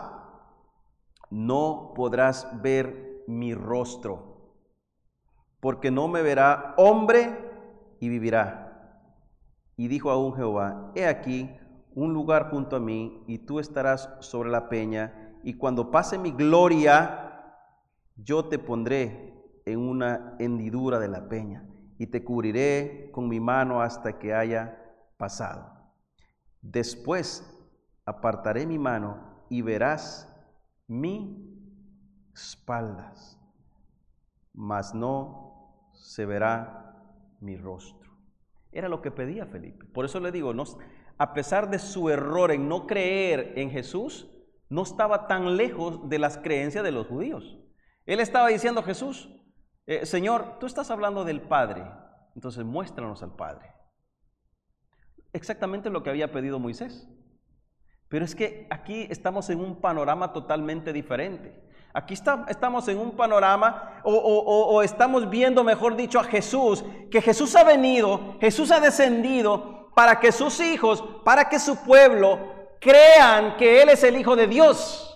no podrás ver mi rostro, porque no me verá hombre y vivirá. Y dijo aún Jehová: he aquí un lugar junto a mí, y tú estarás sobre la peña, y cuando pase mi gloria, yo te pondré en una hendidura de la peña, y te cubriré con mi mano hasta que haya pasado. Después apartaré mi mano, y verás mi espaldas, mas no se verá mi rostro. Era lo que pedía Felipe. Por eso le digo, no, a pesar de su error en no creer en Jesús, no estaba tan lejos de las creencias de los judíos. Él estaba diciendo: Jesús, eh, Señor, tú estás hablando del Padre, entonces muéstranos al Padre. Exactamente lo que había pedido Moisés. Pero es que aquí estamos en un panorama totalmente diferente. Aquí está, estamos en un panorama, o, o, o estamos viendo, mejor dicho, a Jesús, que Jesús ha venido, Jesús ha descendido para que sus hijos, para que su pueblo crean que Él es el Hijo de Dios.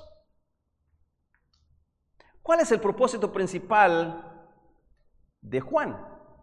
¿Cuál es el propósito principal de Juan?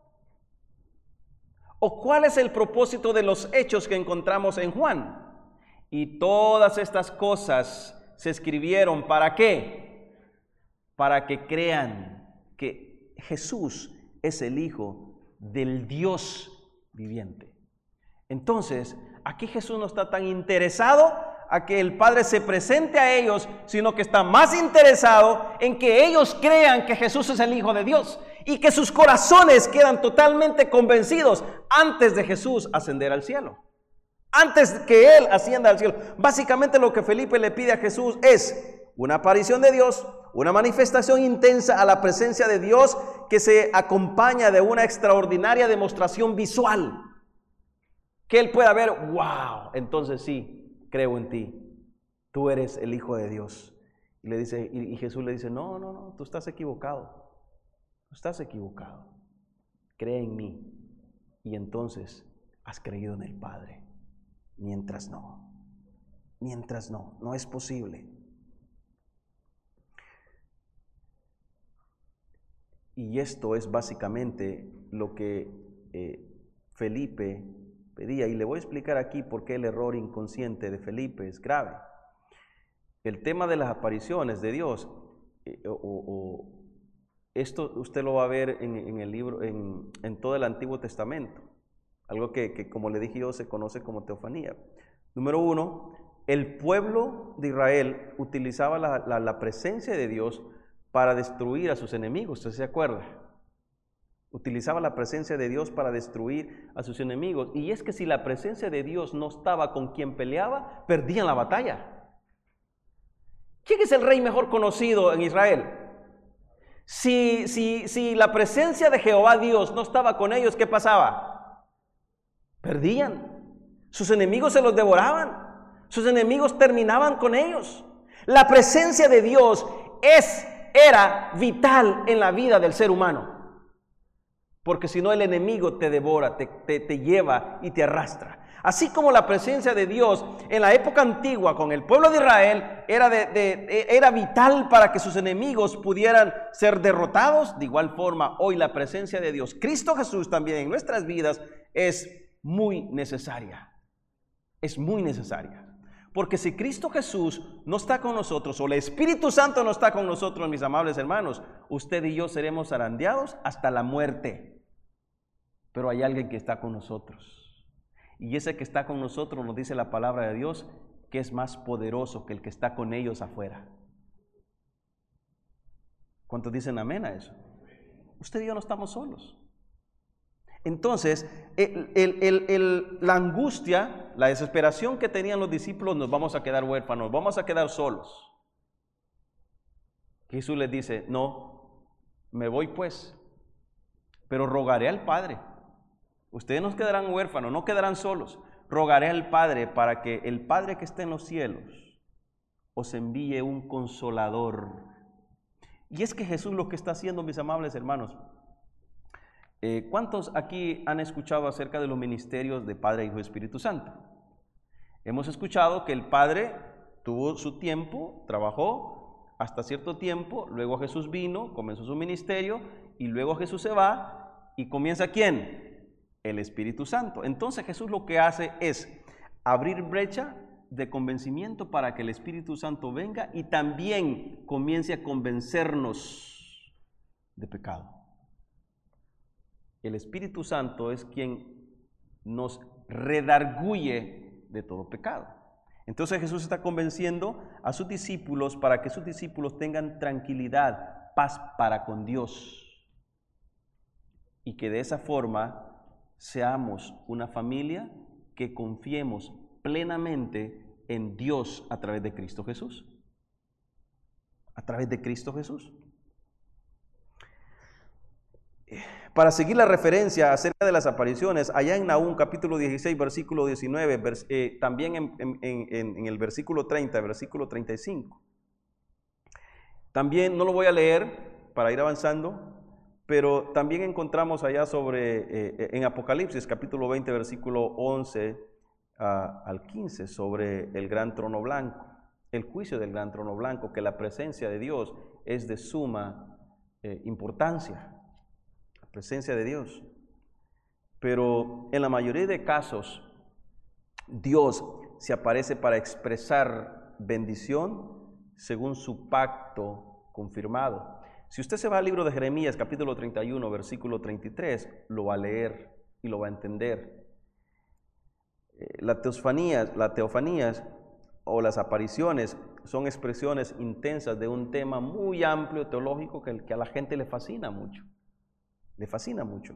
¿O cuál es el propósito de los hechos que encontramos en Juan? Y todas estas cosas se escribieron, ¿para qué? Para que crean que Jesús es el Hijo del Dios viviente. Entonces, aquí Jesús no está tan interesado a que el Padre se presente a ellos, sino que está más interesado en que ellos crean que Jesús es el Hijo de Dios y que sus corazones quedan totalmente convencidos antes de Jesús ascender al cielo. Antes que Él ascienda al cielo. Básicamente lo que Felipe le pide a Jesús es una aparición de Dios, una manifestación intensa a la presencia de Dios que se acompaña de una extraordinaria demostración visual. Que Él pueda ver: wow, entonces sí, creo en ti, tú eres el Hijo de Dios. Y, le dice, y Jesús le dice: no, no, no, tú estás equivocado, tú estás equivocado, cree en mí, y entonces has creído en el Padre. Mientras no, mientras no, no es posible. Y esto es básicamente lo que eh, Felipe pedía, y le voy a explicar aquí por qué el error inconsciente de Felipe es grave. El tema de las apariciones de Dios, eh, o, o, esto usted lo va a ver en, en el libro, en, en todo el Antiguo Testamento, algo que, que como le dije yo se conoce como teofanía. Número uno, el pueblo de Israel utilizaba la, la, la presencia de Dios para destruir a sus enemigos. ¿Usted se acuerda? Utilizaba la presencia de Dios para destruir a sus enemigos. Y es que si la presencia de Dios no estaba con quien peleaba, perdían la batalla. ¿Quién es el rey mejor conocido en Israel? Si, si, si la presencia de Jehová Dios no estaba con ellos, ¿qué pasaba? Perdían. Sus enemigos se los devoraban. Sus enemigos terminaban con ellos. La presencia de Dios es, era vital en la vida del ser humano. Porque si no, el enemigo te devora, te, te, te lleva y te arrastra. Así como la presencia de Dios en la época antigua con el pueblo de Israel era, de, de, era vital para que sus enemigos pudieran ser derrotados, de igual forma hoy la presencia de Dios, Cristo Jesús, también en nuestras vidas es muy necesaria. Es muy necesaria. Porque si Cristo Jesús no está con nosotros, o el Espíritu Santo no está con nosotros, mis amables hermanos, usted y yo seremos zarandeados hasta la muerte. Pero hay alguien que está con nosotros. Y ese que está con nosotros, nos dice la palabra de Dios, que es más poderoso que el que está con ellos afuera. ¿Cuántos dicen amén a eso? Usted y yo no estamos solos. Entonces, el, el, el, el, la angustia, la desesperación que tenían los discípulos: nos vamos a quedar huérfanos, vamos a quedar solos. Jesús les dice: no, me voy pues, pero rogaré al Padre. Ustedes no quedarán huérfanos, no quedarán solos. Rogaré al Padre para que el Padre que está en los cielos os envíe un consolador. Y es que Jesús lo que está haciendo, mis amables hermanos, eh, ¿cuántos aquí han escuchado acerca de los ministerios de Padre, Hijo y Espíritu Santo? Hemos escuchado que el Padre tuvo su tiempo, trabajó hasta cierto tiempo, luego Jesús vino, comenzó su ministerio, y luego Jesús se va, y comienza ¿quién? El Espíritu Santo. Entonces Jesús lo que hace es abrir brecha de convencimiento para que el Espíritu Santo venga y también comience a convencernos de pecado. El Espíritu Santo es quien nos redarguye de todo pecado. Entonces Jesús está convenciendo a sus discípulos para que sus discípulos tengan tranquilidad, paz para con Dios, y que de esa forma seamos una familia que confiemos plenamente en Dios a través de Cristo Jesús. A través de Cristo Jesús. Para seguir la referencia acerca de las apariciones, allá en Nahum capítulo dieciséis, versículo diecinueve, vers, eh, también en, en, en, en el versículo treinta, versículo treinta y cinco. También no lo voy a leer para ir avanzando, pero también encontramos allá sobre, eh, en Apocalipsis capítulo veinte, versículo once uh, al quince, sobre el gran trono blanco, el juicio del gran trono blanco, que la presencia de Dios es de suma eh, importancia. Presencia de Dios. Pero en la mayoría de casos, Dios se aparece para expresar bendición según su pacto confirmado. Si usted se va al libro de Jeremías, capítulo treinta y uno, versículo treinta y tres, lo va a leer y lo va a entender. La teofanías, la teofanías o las apariciones son expresiones intensas de un tema muy amplio teológico que, que a la gente le fascina mucho. Le fascina mucho.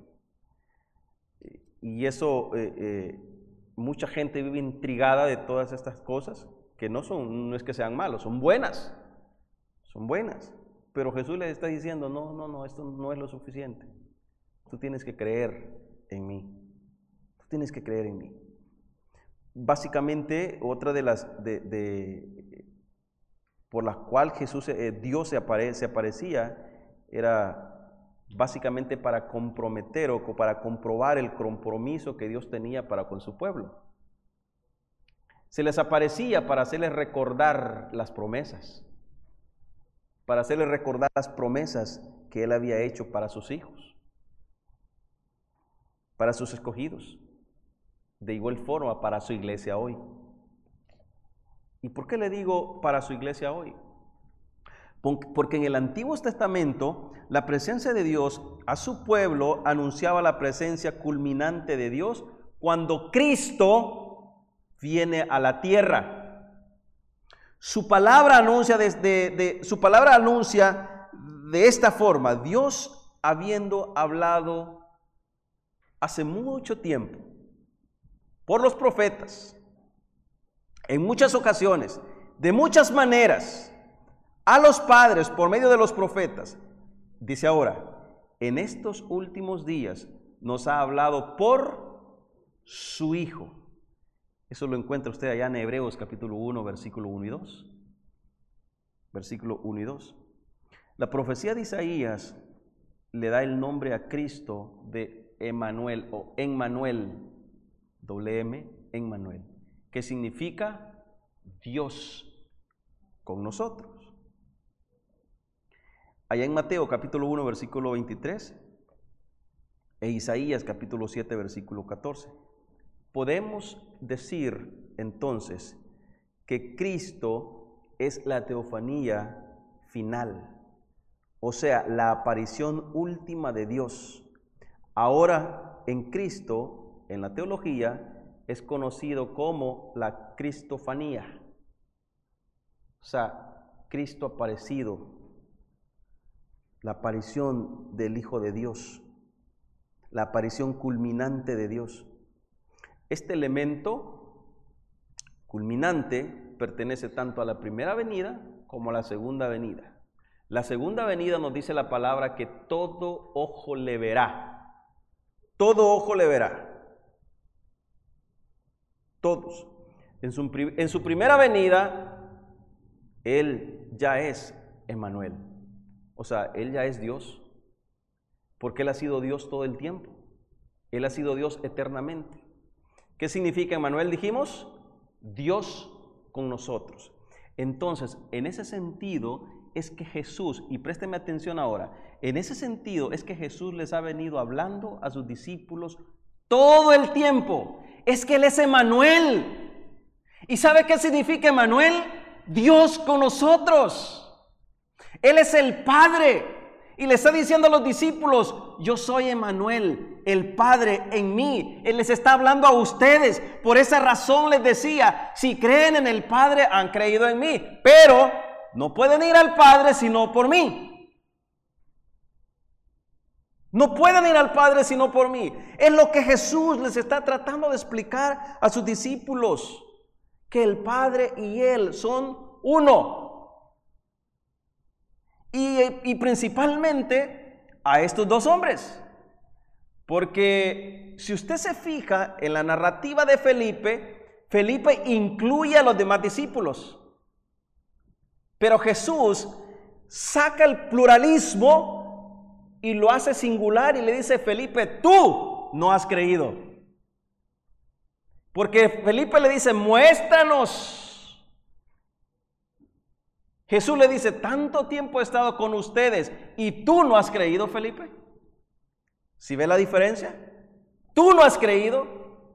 Y eso, eh, eh, mucha gente vive intrigada de todas estas cosas, que no son, no es que sean malos, son buenas, son buenas. Pero Jesús les está diciendo, no, no, no, esto no es lo suficiente. Tú tienes que creer en mí. Tú tienes que creer en mí. Básicamente, otra de las, de, de, por las cuales Jesús, eh, Dios se, apare, se aparecía, era básicamente para comprometer o para comprobar el compromiso que Dios tenía para con su pueblo. Se les aparecía para hacerles recordar las promesas, para hacerles recordar las promesas que Él había hecho para sus hijos, para sus escogidos, de igual forma para su iglesia hoy. ¿Y por qué le digo para su iglesia hoy? Porque en el Antiguo Testamento la presencia de Dios a su pueblo anunciaba la presencia culminante de Dios cuando Cristo viene a la tierra. Su palabra anuncia desde de, su palabra anuncia de esta forma: Dios, habiendo hablado hace mucho tiempo por los profetas, en muchas ocasiones, de muchas maneras, a los padres por medio de los profetas, dice ahora, en estos últimos días nos ha hablado por su Hijo. Eso lo encuentra usted allá en Hebreos capítulo uno, versículo uno y dos. Versículo uno y dos. La profecía de Isaías le da el nombre a Cristo de Emmanuel o Emmanuel, doble M, Emmanuel, que significa Dios con nosotros. Allá en Mateo capítulo uno, versículo veintitrés, e Isaías capítulo siete, versículo catorce. Podemos decir entonces que Cristo es la teofanía final, o sea, la aparición última de Dios. Ahora en Cristo, en la teología, es conocido como la cristofanía, o sea, Cristo aparecido, la aparición del Hijo de Dios, la aparición culminante de Dios. Este elemento culminante pertenece tanto a la primera venida como a la segunda venida. La segunda venida nos dice la palabra que todo ojo le verá. Todo ojo le verá. Todos. En su, en su primera venida, Él ya es Emmanuel. O sea, Él ya es Dios, porque Él ha sido Dios todo el tiempo. Él ha sido Dios eternamente. ¿Qué significa Emmanuel? Dijimos, Dios con nosotros. Entonces, en ese sentido es que Jesús, y présteme atención ahora, en ese sentido es que Jesús les ha venido hablando a sus discípulos todo el tiempo. Es que Él es Emmanuel. ¿Y sabe qué significa Emmanuel? Dios con nosotros. Él es el Padre. Y le está diciendo a los discípulos, yo soy Emmanuel, el Padre en mí. Él les está hablando a ustedes. Por esa razón les decía, si creen en el Padre, han creído en mí. Pero no pueden ir al Padre sino por mí. No pueden ir al Padre sino por mí. Es lo que Jesús les está tratando de explicar a sus discípulos. Que el Padre y Él son uno. Y, y principalmente a estos dos hombres. Porque si usted se fija en la narrativa de Felipe, Felipe incluye a los demás discípulos. Pero Jesús saca el pluralismo y lo hace singular y le dice, Felipe, tú no has creído. Porque Felipe le dice, muéstranos. Jesús le dice, tanto tiempo he estado con ustedes y tú no has creído, Felipe. ¿Sí ve la diferencia? Tú no has creído.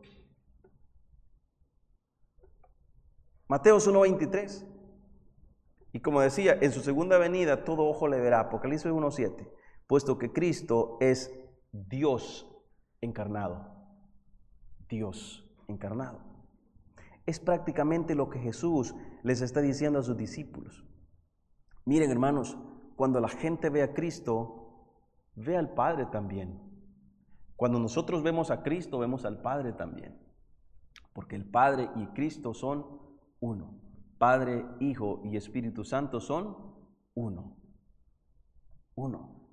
Mateo uno veintitrés. Y como decía, en su segunda venida todo ojo le verá. Apocalipsis uno siete. Puesto que Cristo es Dios encarnado. Dios encarnado. Es prácticamente lo que Jesús les está diciendo a sus discípulos. Miren, hermanos, cuando la gente ve a Cristo, ve al Padre también. Cuando nosotros vemos a Cristo, vemos al Padre también. Porque el Padre y Cristo son uno. Padre, Hijo y Espíritu Santo son uno. Uno.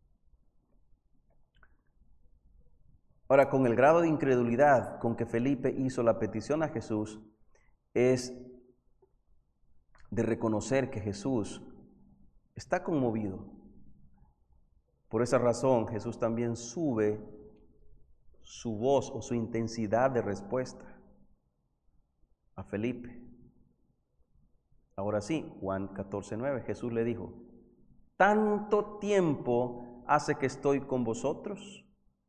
Ahora, con el grado de incredulidad con que Felipe hizo la petición a Jesús, es de reconocer que Jesús está conmovido. Por esa razón, Jesús también sube su voz o su intensidad de respuesta a Felipe. Ahora sí, Juan catorce nueve, Jesús le dijo, ¿tanto tiempo hace que estoy con vosotros?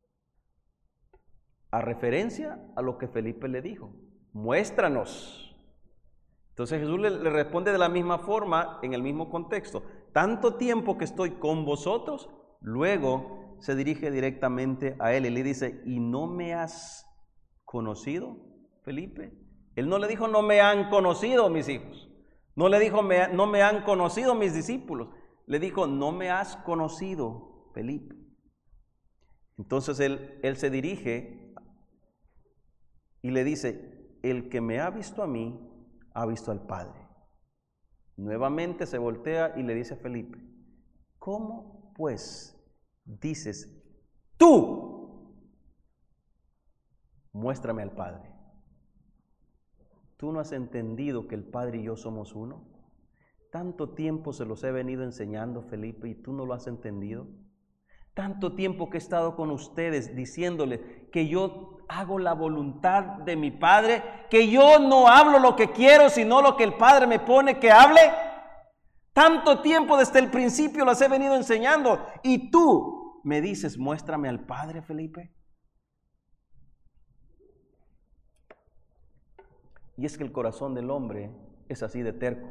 A referencia a lo que Felipe le dijo, muéstranos. Entonces Jesús le, le responde de la misma forma, en el mismo contexto. Tanto tiempo que estoy con vosotros, luego se dirige directamente a él y le dice, ¿y no me has conocido, Felipe? Él no le dijo, no me han conocido mis hijos. No le dijo, me, no me han conocido mis discípulos. Le dijo, no me has conocido, Felipe. Entonces él, él se dirige y le dice, el que me ha visto a mí, ha visto al Padre. Nuevamente se voltea y le dice a Felipe, ¿cómo pues dices tú? Muéstrame al Padre. ¿Tú no has entendido que el Padre y yo somos uno? Tanto tiempo se los he venido enseñando, Felipe, y tú no lo has entendido. Tanto tiempo que he estado con ustedes diciéndole que yo hago la voluntad de mi Padre, que yo no hablo lo que quiero, sino lo que el Padre me pone que hable. Tanto tiempo desde el principio los he venido enseñando y tú me dices, muéstrame al Padre, Felipe. Y es que el corazón del hombre es así de terco,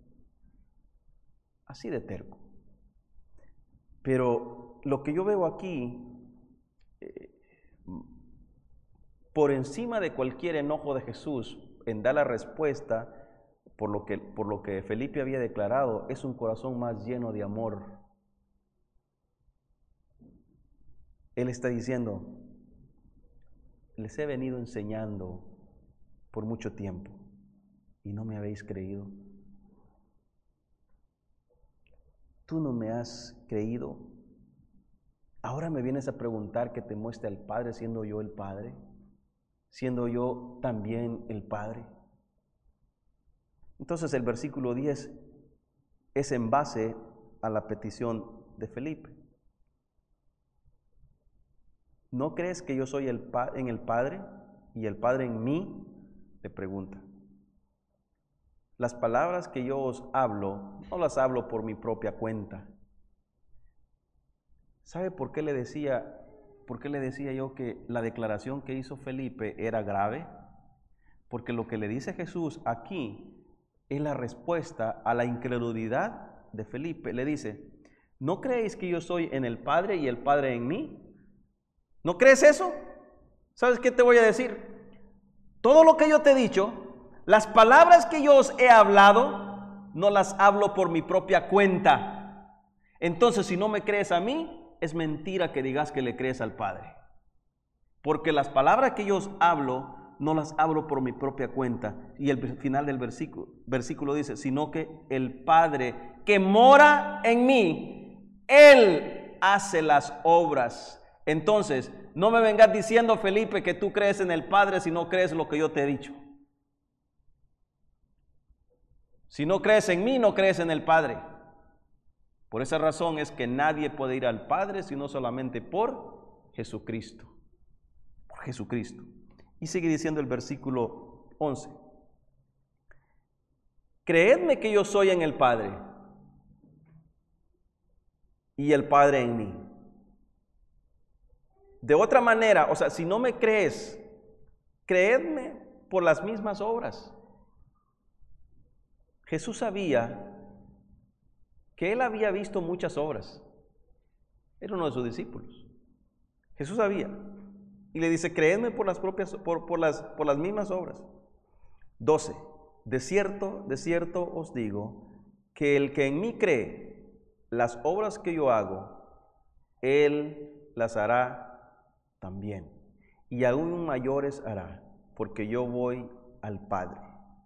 así de terco. Pero lo que yo veo aquí, eh, por encima de cualquier enojo de Jesús en dar la respuesta por lo que, por lo que Felipe había declarado, es un corazón más lleno de amor. Él está diciendo, les he venido enseñando por mucho tiempo y no me habéis creído. Tú no me has creído. Ahora me vienes a preguntar que te muestre al Padre siendo yo el Padre, siendo yo también el Padre. Entonces el versículo diez es en base a la petición de Felipe. ¿No crees que yo soy el pa- en el Padre y el Padre en mí? Le pregunta. Las palabras que yo os hablo, no las hablo por mi propia cuenta. ¿Sabe por qué le decía, por qué le decía yo que la declaración que hizo Felipe era grave? Porque lo que le dice Jesús aquí es la respuesta a la incredulidad de Felipe. Le dice, ¿no creéis que yo soy en el Padre y el Padre en mí? ¿No crees eso? ¿Sabes qué te voy a decir? Todo lo que yo te he dicho, las palabras que yo os he hablado, no las hablo por mi propia cuenta. Entonces, si no me crees a mí, es mentira que digas que le crees al Padre. Porque las palabras que yo os hablo, no las hablo por mi propia cuenta. Y el final del versículo, versículo dice, sino que el Padre que mora en mí, Él hace las obras. Entonces, no me vengas diciendo, Felipe, que tú crees en el Padre si no crees lo que yo te he dicho. Si no crees en mí, no crees en el Padre. Por esa razón es que nadie puede ir al Padre sino solamente por Jesucristo. Por Jesucristo. Y sigue diciendo el versículo once. Creedme que yo soy en el Padre y el Padre en mí. De otra manera, o sea, si no me crees, creedme por las mismas obras. Jesús sabía que Él había visto muchas obras. Era uno de sus discípulos. Jesús sabía. Y le dice, creedme por las propias, por, por las, por las mismas obras. doce. De cierto, de cierto os digo, que el que en mí cree, las obras que yo hago, Él las hará también, y aún mayores hará, porque yo voy al Padre.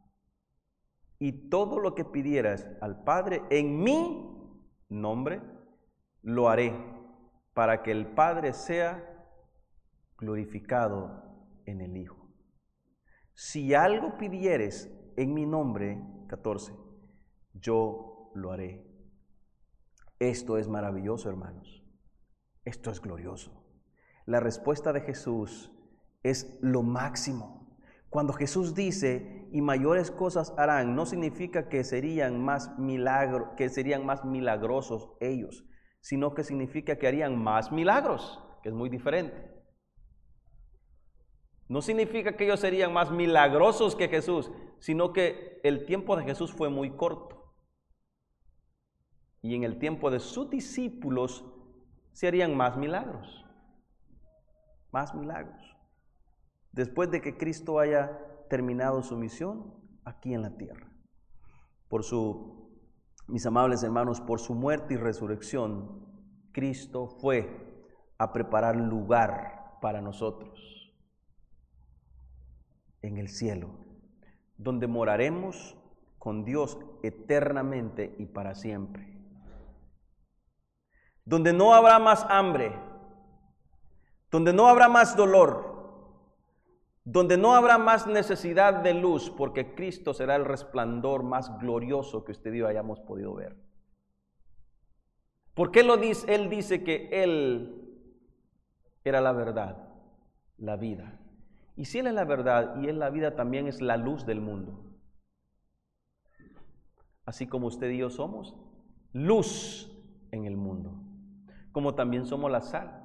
Y todo lo que pidieras al Padre en mi nombre, lo haré, para que el Padre sea glorificado en el Hijo. Si algo pidieres en mi nombre, catorce, yo lo haré. Esto es maravilloso, hermanos. Esto es glorioso. La respuesta de Jesús es lo máximo. Cuando Jesús dice, y mayores cosas harán, no significa que serían más milagro, que serían más milagrosos ellos, sino que significa que harían más milagros, que es muy diferente. No significa que ellos serían más milagrosos que Jesús, sino que el tiempo de Jesús fue muy corto. Y en el tiempo de sus discípulos se harían más milagros. Más milagros. Después de que Cristo haya terminado su misión aquí en la tierra. Por su, mis amables hermanos, por su muerte y resurrección, Cristo fue a preparar lugar para nosotros en el cielo, donde moraremos con Dios eternamente y para siempre. Donde no habrá más hambre, donde no habrá más dolor, donde no habrá más necesidad de luz, porque Cristo será el resplandor más glorioso que usted y yo hayamos podido ver. ¿Por qué lo dice? Él dice que Él era la verdad, la vida. Y si Él es la verdad y es la vida, también es la luz del mundo. Así como usted y yo somos luz en el mundo, como también somos la sal,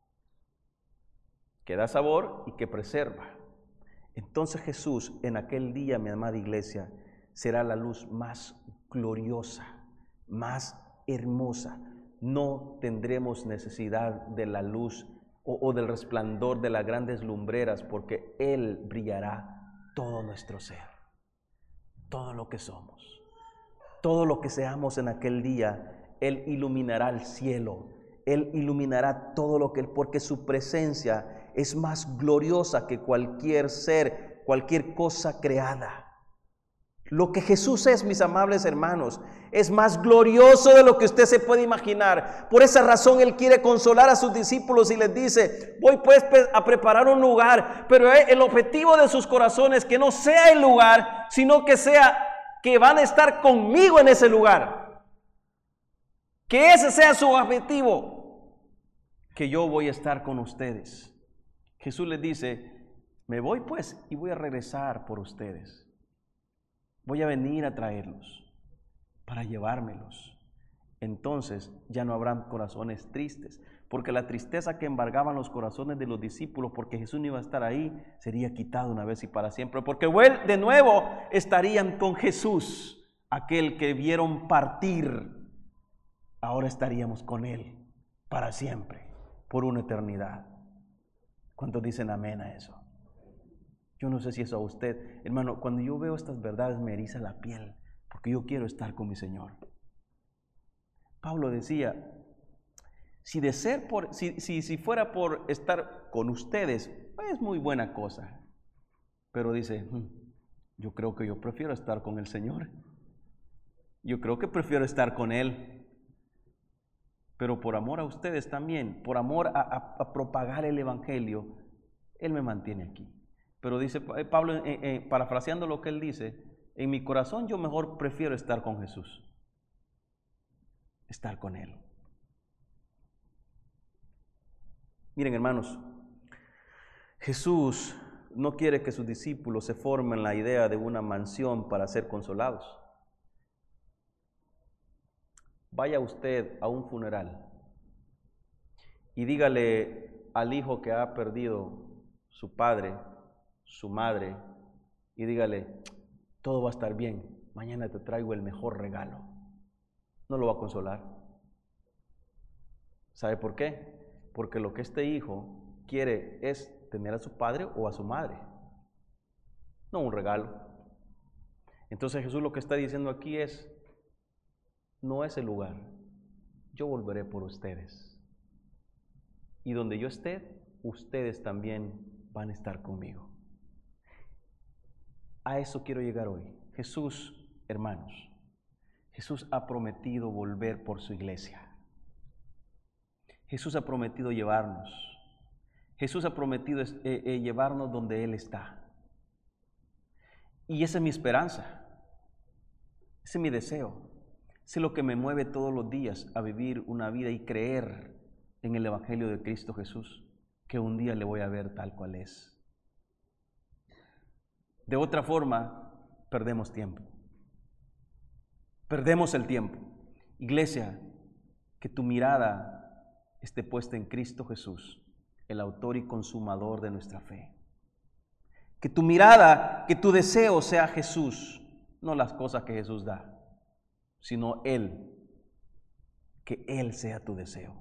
que da sabor y que preserva. Entonces Jesús en aquel día, mi amada iglesia, será la luz más gloriosa, más hermosa. No tendremos necesidad de la luz o, o del resplandor de las grandes lumbreras, porque Él brillará todo nuestro ser, todo lo que somos, todo lo que seamos en aquel día. Él iluminará el cielo, Él iluminará todo lo que Él, porque su presencia es más gloriosa que cualquier ser, cualquier cosa creada. Lo que Jesús es, mis amables hermanos, es más glorioso de lo que usted se puede imaginar. Por esa razón Él quiere consolar a sus discípulos y les dice, voy pues a preparar un lugar, pero el objetivo de sus corazones que no sea el lugar, sino que sea que van a estar conmigo en ese lugar. Que ese sea su objetivo, que yo voy a estar con ustedes. Jesús les dice, me voy pues y voy a regresar por ustedes. Voy a venir a traerlos para llevármelos. Entonces ya no habrán corazones tristes, porque la tristeza que embargaban los corazones de los discípulos, porque Jesús no iba a estar ahí, sería quitada una vez y para siempre, porque de nuevo estarían con Jesús, aquel que vieron partir. Ahora estaríamos con Él para siempre, por una eternidad. ¿Cuántos dicen amén a eso? Yo no sé si eso a usted, hermano, cuando yo veo estas verdades me eriza la piel, porque yo quiero estar con mi Señor. Pablo decía, si, de ser por, si, si, si fuera por estar con ustedes, es muy buena cosa. Pero dice, yo creo que yo prefiero estar con el Señor. Yo creo que prefiero estar con Él. Pero por amor a ustedes también, por amor a, a, a propagar el Evangelio, Él me mantiene aquí. Pero dice Pablo, eh, eh, parafraseando lo que él dice, en mi corazón yo mejor prefiero estar con Jesús. Estar con Él. Miren, hermanos, Jesús no quiere que sus discípulos se formen la idea de una mansión para ser consolados. Vaya usted a un funeral y dígale al hijo que ha perdido su padre, su madre, y dígale, todo va a estar bien, mañana te traigo el mejor regalo. No lo va a consolar. ¿Sabe por qué? Porque lo que este hijo quiere es tener a su padre o a su madre, no un regalo. Entonces Jesús lo que está diciendo aquí es, no es el lugar, yo volveré por ustedes. Y donde yo esté, ustedes también van a estar conmigo. A eso quiero llegar hoy. Jesús, hermanos, Jesús ha prometido volver por su iglesia. Jesús ha prometido llevarnos. Jesús ha prometido eh, eh, llevarnos donde Él está. Y esa es mi esperanza. Ese es mi deseo. Ese es lo que me mueve todos los días a vivir una vida y creer en el Evangelio de Cristo Jesús, que un día le voy a ver tal cual es. De otra forma, perdemos tiempo. Perdemos el tiempo. Iglesia, que tu mirada esté puesta en Cristo Jesús, el autor y consumador de nuestra fe. Que tu mirada, que tu deseo sea Jesús, no las cosas que Jesús da, sino Él. Que Él sea tu deseo.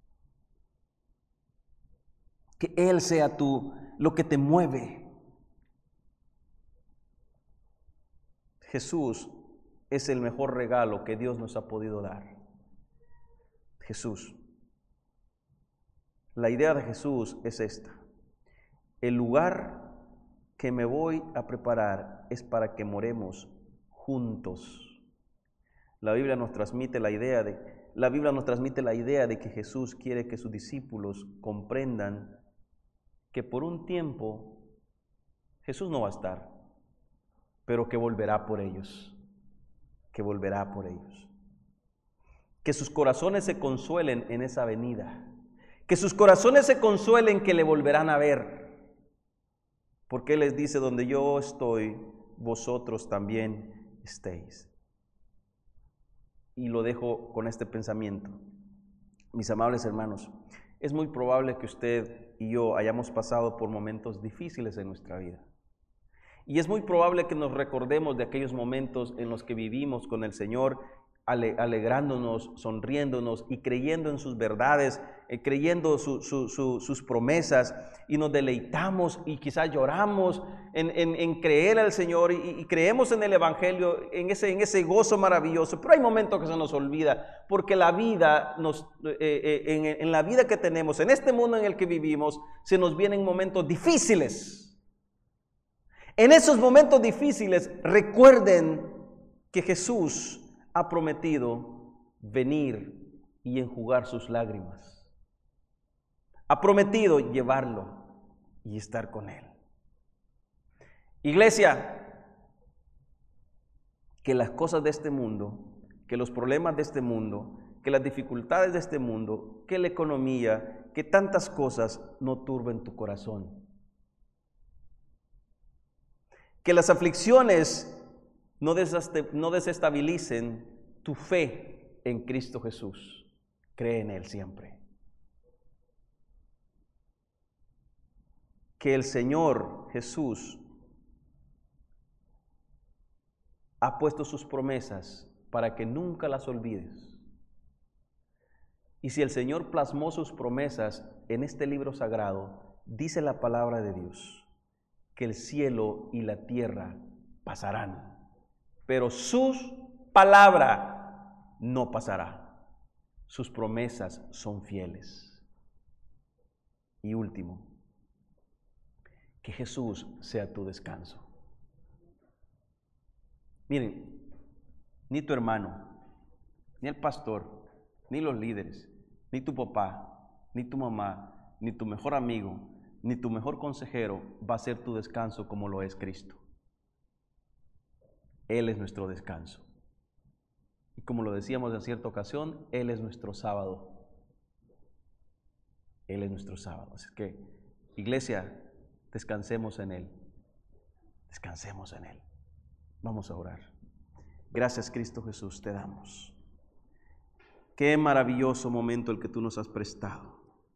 Que Él sea tu, lo que te mueve. Jesús es el mejor regalo que Dios nos ha podido dar. Jesús. La idea de Jesús es esta. El lugar que me voy a preparar es para que moremos juntos. La Biblia nos transmite la idea de, la Biblia nos transmite la idea de que Jesús quiere que sus discípulos comprendan que por un tiempo Jesús no va a estar, pero que volverá por ellos, que volverá por ellos. Que sus corazones se consuelen en esa venida, que sus corazones se consuelen que le volverán a ver, porque Él les dice, donde yo estoy, vosotros también estéis. Y lo dejo con este pensamiento. Mis amables hermanos, es muy probable que usted y yo hayamos pasado por momentos difíciles en nuestra vida. Y es muy probable que nos recordemos de aquellos momentos en los que vivimos con el Señor, alegrándonos, sonriéndonos y creyendo en sus verdades, eh, creyendo su, su, su, sus promesas, y nos deleitamos y quizás lloramos en, en, en creer al Señor y, y creemos en el Evangelio, en ese, en ese gozo maravilloso. Pero hay momentos que se nos olvida, porque la vida nos, eh, eh, en, en la vida que tenemos, en este mundo en el que vivimos, se nos vienen momentos difíciles. En esos momentos difíciles, recuerden que Jesús ha prometido venir y enjugar sus lágrimas. Ha prometido llevarlo y estar con Él. Iglesia, que las cosas de este mundo, que los problemas de este mundo, que las dificultades de este mundo, que la economía, que tantas cosas no turben tu corazón. Que las aflicciones no desestabilicen tu fe en Cristo Jesús. Cree en Él siempre. Que el Señor Jesús ha puesto sus promesas para que nunca las olvides. Y si el Señor plasmó sus promesas en este libro sagrado, dice la palabra de Dios, que el cielo y la tierra pasarán, pero su palabra no pasará. Sus promesas son fieles. Y último, que Jesús sea tu descanso. Miren, ni tu hermano, ni el pastor, ni los líderes, ni tu papá, ni tu mamá, ni tu mejor amigo, ni tu mejor consejero va a ser tu descanso como lo es Cristo. Él es nuestro descanso. Y como lo decíamos en cierta ocasión, Él es nuestro sábado. Él es nuestro sábado. Así que, iglesia, descansemos en Él. Descansemos en Él. Vamos a orar. Gracias, Cristo Jesús, te damos. Qué maravilloso momento el que tú nos has prestado.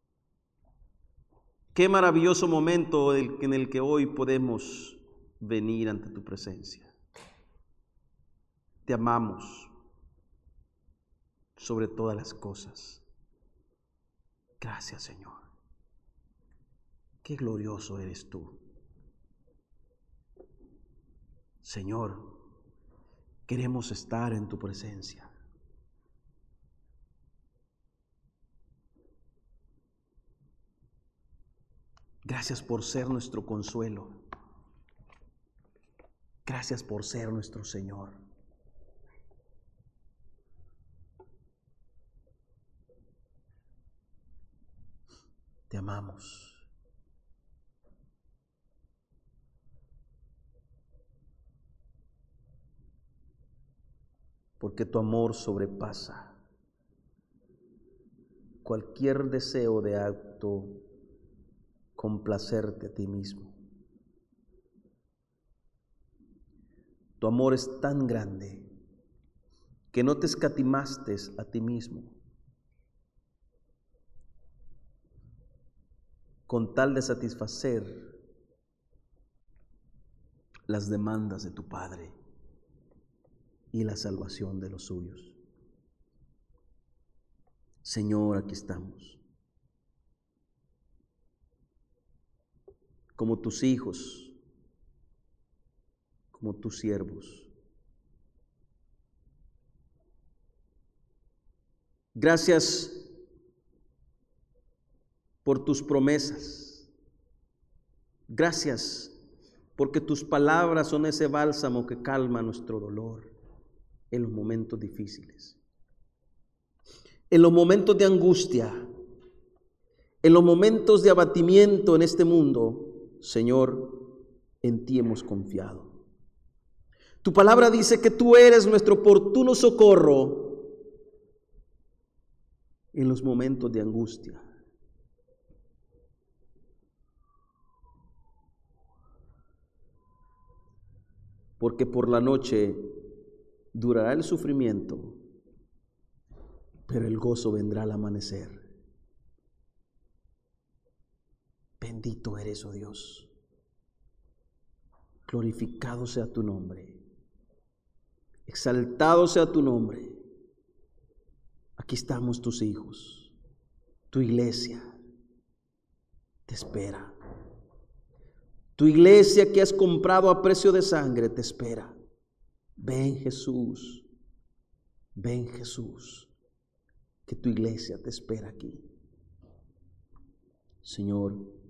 Qué maravilloso momento en el que hoy podemos venir ante tu presencia. Te amamos sobre todas las cosas. Gracias, Señor. Qué glorioso eres tú. Señor, queremos estar en tu presencia. Gracias por ser nuestro consuelo. Gracias por ser nuestro Señor. Te amamos. Porque tu amor sobrepasa cualquier deseo de acto complacerte a ti mismo. Tu amor es tan grande que no te escatimaste a ti mismo con tal de satisfacer las demandas de tu Padre y la salvación de los suyos. Señor, aquí estamos, como tus hijos, como tus siervos. Gracias por tus promesas. Gracias porque tus palabras son ese bálsamo que calma nuestro dolor en los momentos difíciles, en los momentos de angustia, en los momentos de abatimiento en este mundo. Señor, en ti hemos confiado. Tu palabra dice que tú eres nuestro oportuno socorro en los momentos de angustia. Porque por la noche durará el sufrimiento, pero el gozo vendrá al amanecer. Bendito eres, oh Dios. Glorificado sea tu nombre. Exaltado sea tu nombre. Aquí estamos tus hijos. Tu iglesia te espera. Tu iglesia que has comprado a precio de sangre te espera. Ven, Jesús. Ven, Jesús. Que tu iglesia te espera aquí. Señor,